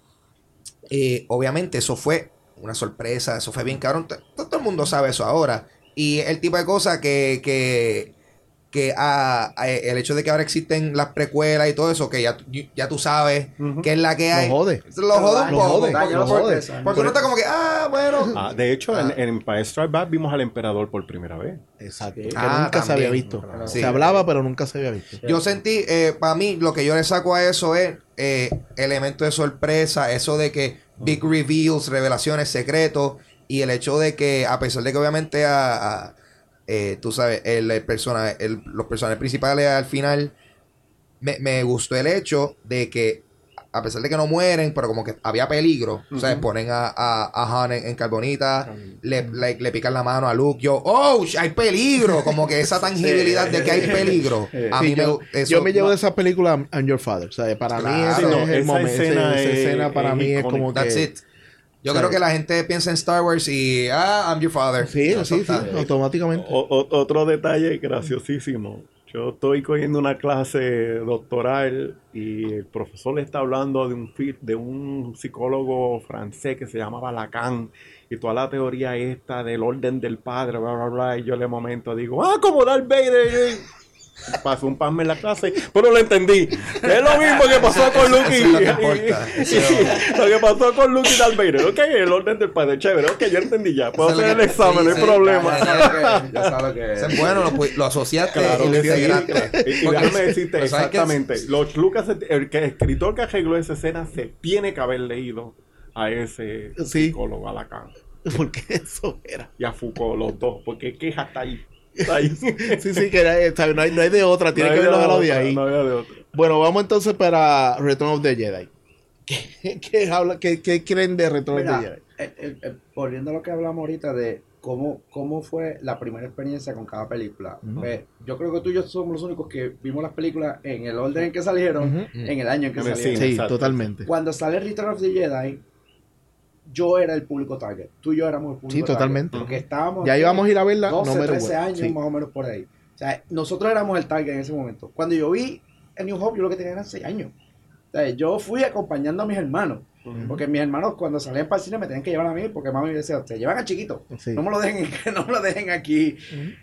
eh, obviamente eso fue una sorpresa, eso fue bien cabrón. T- Todo el mundo sabe eso ahora. Y el tipo de cosas que, que, que ah, eh, el hecho de que ahora existen las precuelas y todo eso, que ya, ya tú sabes Ujú. que es la que hay. Lo jode. Lo jode un Lo poco. jode, porque- lo jode. porque- Porque uno está como que, ah, bueno. Ah, de hecho, Ah. en, en Empire Strikes Back vimos al emperador por primera vez. Exacto. Sí. Que Ah, nunca se había también. visto. Sí. Se hablaba, pero nunca se había visto. Yo sentí, eh, para mí, lo que yo le saco a eso es eh, elemento de sorpresa, eso de que big reveals, revelaciones, secretos, y el hecho de que, a pesar de que obviamente a, a, eh, tú sabes, el, el persona, el- los personajes principales al final, me, me gustó el hecho de que, a pesar de que no mueren, pero como que había peligro, o sea, Ujú. ponen a, a, a Han en, en carbonita, le, le, le pican la mano a Luke, yo, oh, sh- hay peligro, como que esa tangibilidad de que hay peligro. A Sí, mí me, yo, eso- yo me llevo de esa película I'm Your Father. O sea, para mí Claro. ese Sí, no, es el esa momento. ese- escena esa es- escena para es mí es icónica. como That's que... it. Yo O sea, creo que la gente piensa en Star Wars y, ah, I'm your father. Sí, No, sí, eso sí, está- automáticamente. O- o- otro detalle graciosísimo. Yo estoy cogiendo una clase doctoral y el profesor le está hablando de un fi- de un psicólogo francés que se llamaba Lacan y toda la teoría esta del orden del padre, bla, bla, bla. Y yo de momento digo, ah, como Darth Vader. Pasó un pasme en la clase, pero lo entendí. Es lo mismo que pasó con Luke y, Eso es lo que y- importa. y- y- lo que pasó con Luke y Darth Vader. Ok, el orden del padre, chévere. Ok, yo entendí ya. Puedo Eso es hacer lo el que- examen, no hay sí, sí, problema. Ya sabes lo que- ya sabes lo que Eso es bueno, lo, pu- lo asociaste Claro y lo que sí. integraste. Y, y Porque- déjame decirte pero ¿sabes qué? exactamente, los Lucas, el, que, el escritor que arregló esa escena se tiene que haber leído a ese Sí. psicólogo, a Lacan Porque eso era. y a Foucault, los dos, porque queja está ahí. Está ahí. Sí, sí, que era, está bien, no, hay, no hay de otra. Tiene No que había verlo de, de de otra, ahí. no había de otra. Bueno, vamos entonces para Return of the Jedi. ¿Qué, qué habla, qué, qué creen de Return of the Mira, Jedi? el- el- el- volviendo a lo que hablamos ahorita de cómo, cómo fue la primera experiencia con cada película. Ujú. Pues, yo creo que tú y yo somos los únicos que vimos las películas en el orden en que salieron, Ujú. en el año en que En el salieron. cine. Sí, exacto. totalmente. Cuando sale Return of the Jedi, yo era el público target. Tú y yo éramos el público Sí, totalmente. target. Porque estábamos Ya íbamos a ir a verla. doce, no me trece recuerdo. años Sí. más o menos por ahí. O sea, nosotros éramos el target en ese momento. Cuando yo vi a New Hope, yo lo que tenía eran seis años. O sea, yo fui acompañando a mis hermanos. Porque mis hermanos cuando salían para el cine me tenían que llevar a mí porque mami me decía, te llevan a chiquito. Sí. No me lo dejen, no me lo dejen aquí.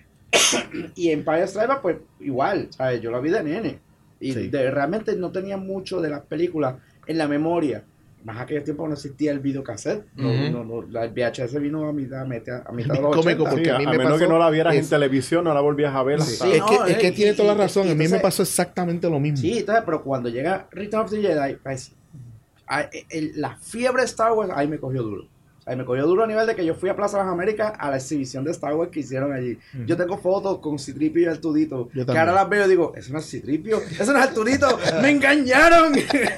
Y en Empire Strikes Back, pues igual, ¿sabes? Yo la vi de nene. Y Sí. de- realmente no tenía mucho de las películas en la memoria. Más aquel tiempo no existía el videocassette. No, Ujú. no, no, la V H S vino a mitad, a mitad, a mitad de Es los cómico ochenta. porque Sí, a a, mí a me menos pasó que no la vieras en es- televisión, no la volvías a ver. Sí. hasta- es, no, que, es eh, que y- tiene toda la y- razón. y a mí me entonces- pasó exactamente lo mismo. Sí, entonces, pero cuando llega Return of the Jedi, pues, a- el- la fiebre de Star Wars ahí me cogió duro. Ahí me cogió duro a nivel de que yo fui a Plaza de las Américas a la exhibición de Star Wars que hicieron allí. Ujú. Yo tengo fotos con Citripio y Arturito. Yo Que también. ahora las veo y digo, eso no es Citripio, eso no es Arturito, me engañaron.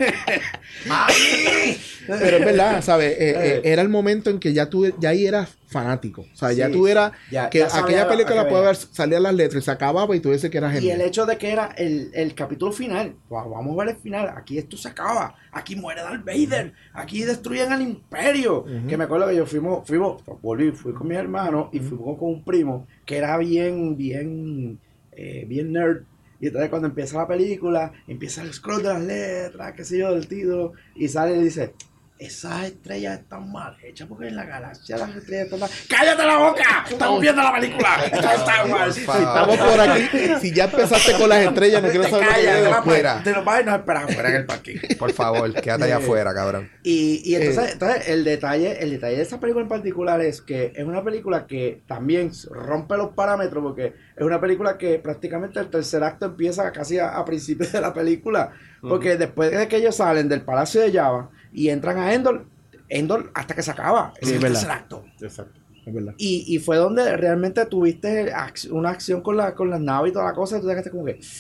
Pero es verdad, ¿sabes? Eh, eh, Eh. era el momento en que ya tú ya ahí eras fanático. O sea, ya Sí, tú eras ya- que ya sabía aquella a película qué puede venía. haber salían las letras y se acababa y tú dices que era Y el genial. hecho de que era el, el capítulo final, pues, vamos a ver el final, aquí esto se acaba, aquí muere Darth Vader, aquí destruyen al imperio. Ujú. Que me acuerdo que yo fuimos, fuimos, volví, fui con mis hermanos y fuimos con un primo que era bien, bien, eh, bien nerd. Y entonces cuando empieza la película, empieza el scroll de las letras, qué sé yo, del título, y sale y dice, esas estrellas están mal hechas porque en la galaxia las estrellas están mal. ¡Cállate la boca! ¡Estamos viendo la película! ¡Esto es Star Wars! Si estamos por aquí, si ya empezaste con las estrellas, no quiero Te saber lo que callas, viene te vas después. pa- te nos vas y nos esperas afuera en el parque. Por favor, quédate allá Eh, afuera, cabrón. Y, y entonces, Eh. entonces el detalle, el detalle de esta película en particular es que es una película que también rompe los parámetros porque es una película que prácticamente el tercer acto empieza casi a, a principios de la película. Porque después de que ellos salen del Palacio de Jabba y entran a Endor, Endor hasta que se acaba. Sí, Ese es es el verdad. tercer acto. Exacto. Es verdad. Y, y fue donde realmente tuviste ac- una acción con la con las naves y toda la cosa. Y tú dejaste como que.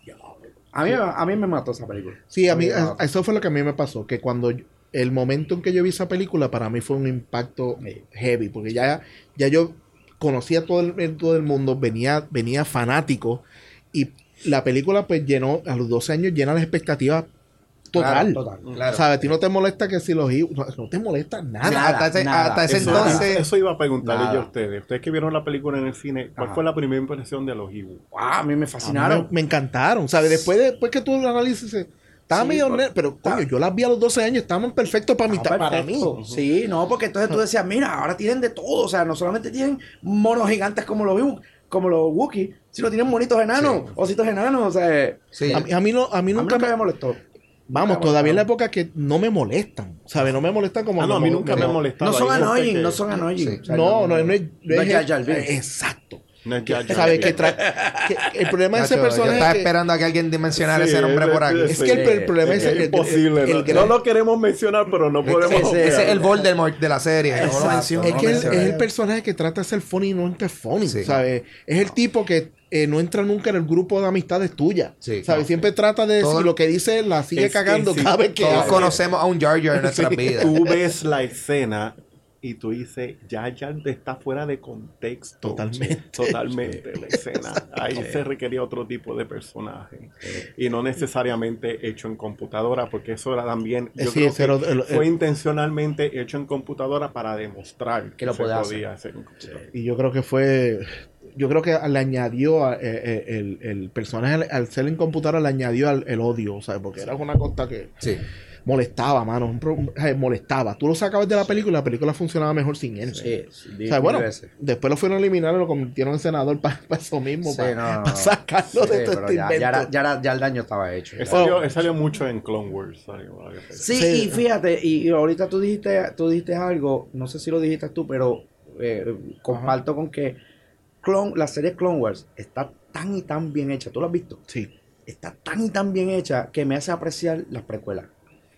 A mí, a mí me mató esa película. Sí, a mí, me a- mató. eso fue lo que a mí me pasó, que cuando yo- el momento en que yo vi esa película, para mí fue un impacto Sí. heavy, porque ya, ya yo conocía todo el, todo el mundo, venía, venía fanático, y la película pues llenó, a los doce años llena las expectativas total. Claro, total. Claro. O sea, a ti no te molesta que si los hijos, no, no te molesta nada. Nada, hasta ese, nada. hasta ese Eso, entonces. eso iba a preguntarle Nada. yo a ustedes. Ustedes que vieron la película en el cine, ¿cuál Ajá. fue la primera impresión de los Ewoks? Wow, a mí me A mí fascinaron. me, me encantaron, ¿sabes? Después, de- después que tú lo analices, estaba Sí, medio por- nerd, pero coño, yo las vi a los doce años, estaban perfectos para, mi, Ah, para mí. perfecto. Sí, no, porque entonces tú decías, mira, ahora tienen de todo. O sea, no solamente tienen monos gigantes como los Ewoks, como los Wookiees, sino tienen monitos enanos, Sí. ositos enanos. O sea, Sí. A, mí- a mí no, a mí a mí nunca nunca me, me molestó. vamos, me todavía en la molestaron. época que no me molestan, ¿sabes? No me molestan como... Ah, no, a mí nunca me no, molestaba. No son Hay gente annoying, que- no son annoying. Sí. O sea, No, no, no es... no es Jar Jar Binks. eh, Exacto. No es Jar Jar ¿Sabes? Que, Binks. tra- que el problema de ese Nacho, yo personaje estaba es que, esperando a que alguien dimencionara Sí, ese nombre ese- por aquí. es que el, el problema es, Es el, el- imposible. el- no, el gran- no lo queremos mencionar, pero no podemos. Ese, ese es el Voldemort de la serie. No lo Exacto. menciono. es no que lo él- menciono. es el personaje que trata de ser funny y no es funny, Sí. ¿sabes? Es el tipo que eh, no entra nunca en el grupo de amistades tuyas, Sí, ¿sabes? no, Siempre trata de Todo- decir lo que dice, la sigue Es que cagando sí, cada vez que Todos hace. conocemos a un Jar Jar en nuestras vidas. Tú ves la escena y tú dices, ya ya está fuera de contexto. Totalmente. Totalmente la escena. Ahí se requería otro tipo de personaje. Y no necesariamente hecho en computadora, porque eso era también, Eh, yo sí, creo ese que era el- el- fue intencionalmente hecho en computadora para demostrar Que lo se podía podía hacer en computadora. Y yo creo que fue... Yo creo que le añadió a- eh, eh, el, el personaje al, al ser en computadora le añadió al, el odio, ¿sabes? Porque era una cosa que Sí. molestaba, mano. un pro- eh, molestaba. Tú lo sacabas de la película, la película funcionaba mejor sin él. Sí, sí, O sea, bueno, mil veces. después lo fueron a eliminar y lo convirtieron en senador para eso mismo, Sí, para no, no, no. sacarlo Sí, de todo pero este ya, invento. ya, era- ya, era- ya el daño estaba hecho. Él Ya. salió, él salió mucho en Clone Wars. salió varias veces. Sí, Sí. y fíjate, y, y ahorita tú dijiste, tú dijiste algo, no sé si lo dijiste tú, pero eh, comparto con que Clone, la serie Clone Wars está tan y tan bien hecha, ¿tú lo has visto? Sí. Está tan y tan bien hecha que me hace apreciar las precuelas.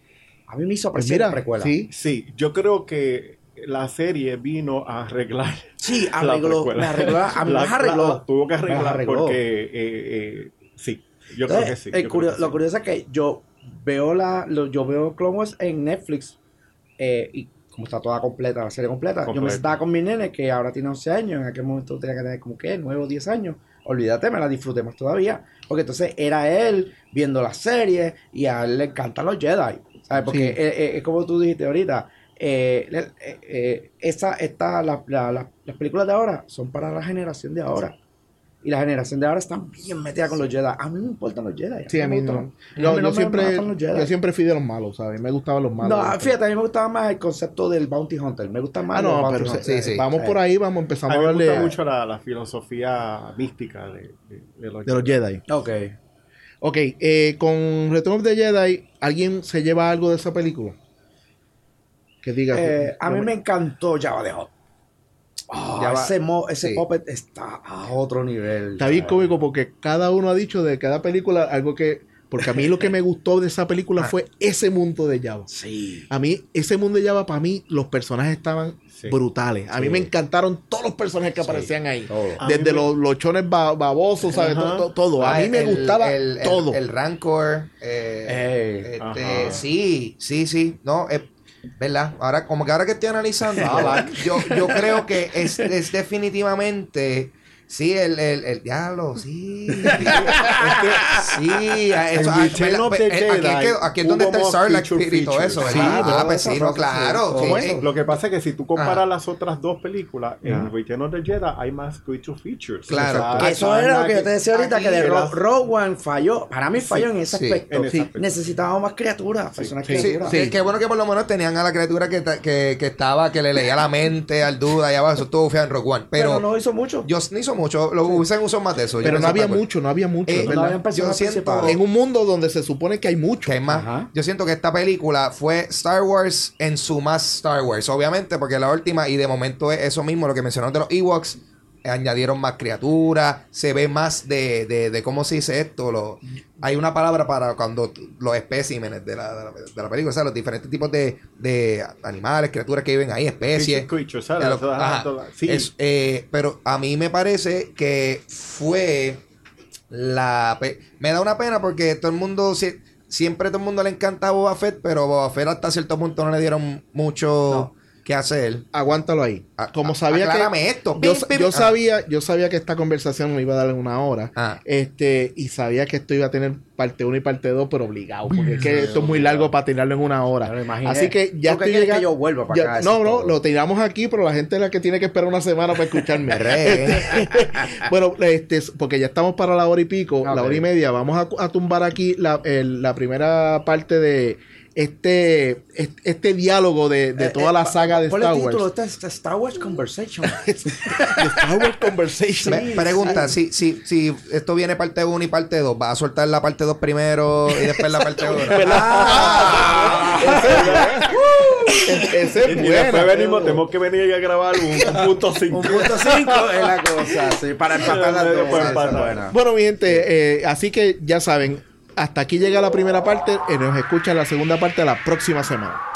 A mí me hizo Pues apreciar mira, las precuelas. sí. Sí, yo creo que la serie vino a arreglar. Sí, la arregló, precuela. me arregló, a mí me La- las arregló. la- la tuvo que Me las arreglar arregló. porque eh, eh, sí, yo creo que Entonces, sí. el yo curio- creo que lo sí. curioso es que yo veo la, lo- yo veo Clone Wars en Netflix eh, y como está toda completa, la serie completa, yo me Completa. sentaba con mi nene que ahora tiene once años, en aquel momento tenía que tener como que nueve o diez años, olvídate, me la disfruté más todavía, porque entonces era él viendo la serie y a él le encantan los Jedi, ¿sabes? Porque Sí. eh, eh, es como tú dijiste ahorita, eh, le- eh, eh, esa, esta, la- la- la- las películas de ahora son para la generación de ahora. Y la generación de ahora están bien metida con los Jedi. A mí me importan los Jedi. Sí, a mí me no. gustan. Yo, A mí yo no me siempre, matan los Jedi. yo siempre fui de los malos, ¿sabes? Me gustaban los malos. No, fíjate, a mí me gustaba más el concepto del Bounty Hunter. Me gusta más Ah, los no, Bounty pero Hunter. se- Sí, sí. vamos Sí. por ahí, vamos, A empezamos mí a me gusta darle mucho la, la filosofía mística de, de, de los de los Jedi. Ok. Ok, eh, con Return of the Jedi, ¿alguien se lleva algo de esa película? Que diga. Eh, a mí no me encantó Jabba the Hutt. Oh, Jabba- ese, mo- ese sí. puppet está a otro nivel. Está bien ¿sabes? cómico porque cada uno ha dicho de cada película algo que... Porque a mí lo que me gustó de esa película fue ese mundo de Java. Sí. A mí, ese mundo de Java, para mí, los personajes estaban Sí. brutales. A mí Sí. me encantaron todos los personajes que Sí, aparecían ahí. todo. A mí Desde me- los, los chones ba- babosos, ¿sabes? Ajá. Todo, todo, todo. A Ah, mí me el- gustaba el, el- todo. El, Rancor. eh, Ey. este, Ajá. sí, sí, sí. No, es verdad. Ahora, como que ahora que estoy analizando, yo, yo creo que es, es definitivamente Sí, el, el, el diablo, sí. sí, eso, En Return of the aquí, es que- aquí es donde está el hubo Sarlacc feature Pit y todo features. eso, Sí, ¿verdad? todo Ah, pues eso, sí, no, todo claro. eso. sí, ¿Cómo sí. es? Lo que pasa es que si tú comparas Ah. las otras dos películas, Ah. en Return of the Jedi hay más creature features. Claro. O sea, Que eso era lo que yo te decía ahorita, aquí que de el- Ro- Rogue One falló. Para mí falló Sí, en ese sí, aspecto. en ese Sí, aspecto. necesitábamos más criaturas, personas sí, Sí, criaturas. sí, qué bueno que por lo menos tenían a la criatura que, ta- que, que estaba, que le leía la mente al duda allá abajo. Eso estuvo feo en Rogue One. Pero, Pero, no hizo mucho. yo no hizo mucho. Lo hubiesen usado más de eso. yo Pero no pienso había que fue- mucho, no había mucho, Eh, es no verdad. habían personas Yo siento- principales. En un mundo donde se supone que hay mucho. Que hay más. Ajá. Yo siento que esta película fue Star Wars en su más Star Wars. Obviamente, porque la última, y de momento es eso mismo, lo que mencionaron de los Ewoks. Añadieron más criaturas, se ve más de, de, de cómo se dice esto. Lo, hay una palabra para cuando t- los especímenes de la, de la, de la película, o sea, los diferentes tipos de, de animales, criaturas que viven ahí, especies. Creatures, De ¿sabes? lo- O sea, ajá. toda- sí. Es, eh, pero a mí me parece que fue la... pe- Me da una pena porque todo el mundo... si- siempre todo el mundo le encanta a Boba Fett, pero Boba Fett hasta cierto punto no le dieron mucho que hacer. Aguántalo ahí. A- Como a- sabía que aclárame esto. yo, Pim, pim. yo Ah. sabía, yo sabía que esta conversación me iba a dar en una hora. Ah. Este, y sabía que esto iba a tener parte uno y parte dos, pero obligado, porque es que esto es muy largo para tirarlo en una hora. Me lo imaginé. Así que ya ¿Tú qué estoy quieres llegando. que yo vuelva para ya- acá a no, decir no, todo? lo tiramos aquí, pero la gente es la que tiene que esperar una semana para escucharme. Re. Bueno, este, porque ya estamos para la hora y pico, la Ok. hora y media. Vamos a, a tumbar aquí la, el- la primera parte de este, este, este diálogo de, de Eh, toda eh, la pa- saga de ponle Star título, Wars. esta es- esta es Star Wars Conversation. The Star Wars Conversation. Me- pregunta, si, si, si esto viene parte uno y parte dos, ¿vas a soltar la parte dos primero y después la parte uno? Ese ese es Y bueno. después venimos, tenemos que venir a grabar un, un punto cinco. Un punto cinco es la cosa, sí, para empatar las dos. Para esa es empatar. buena. Bueno, mi gente, eh, así que ya saben, hasta aquí llega la primera parte y nos escuchan la segunda parte la próxima semana.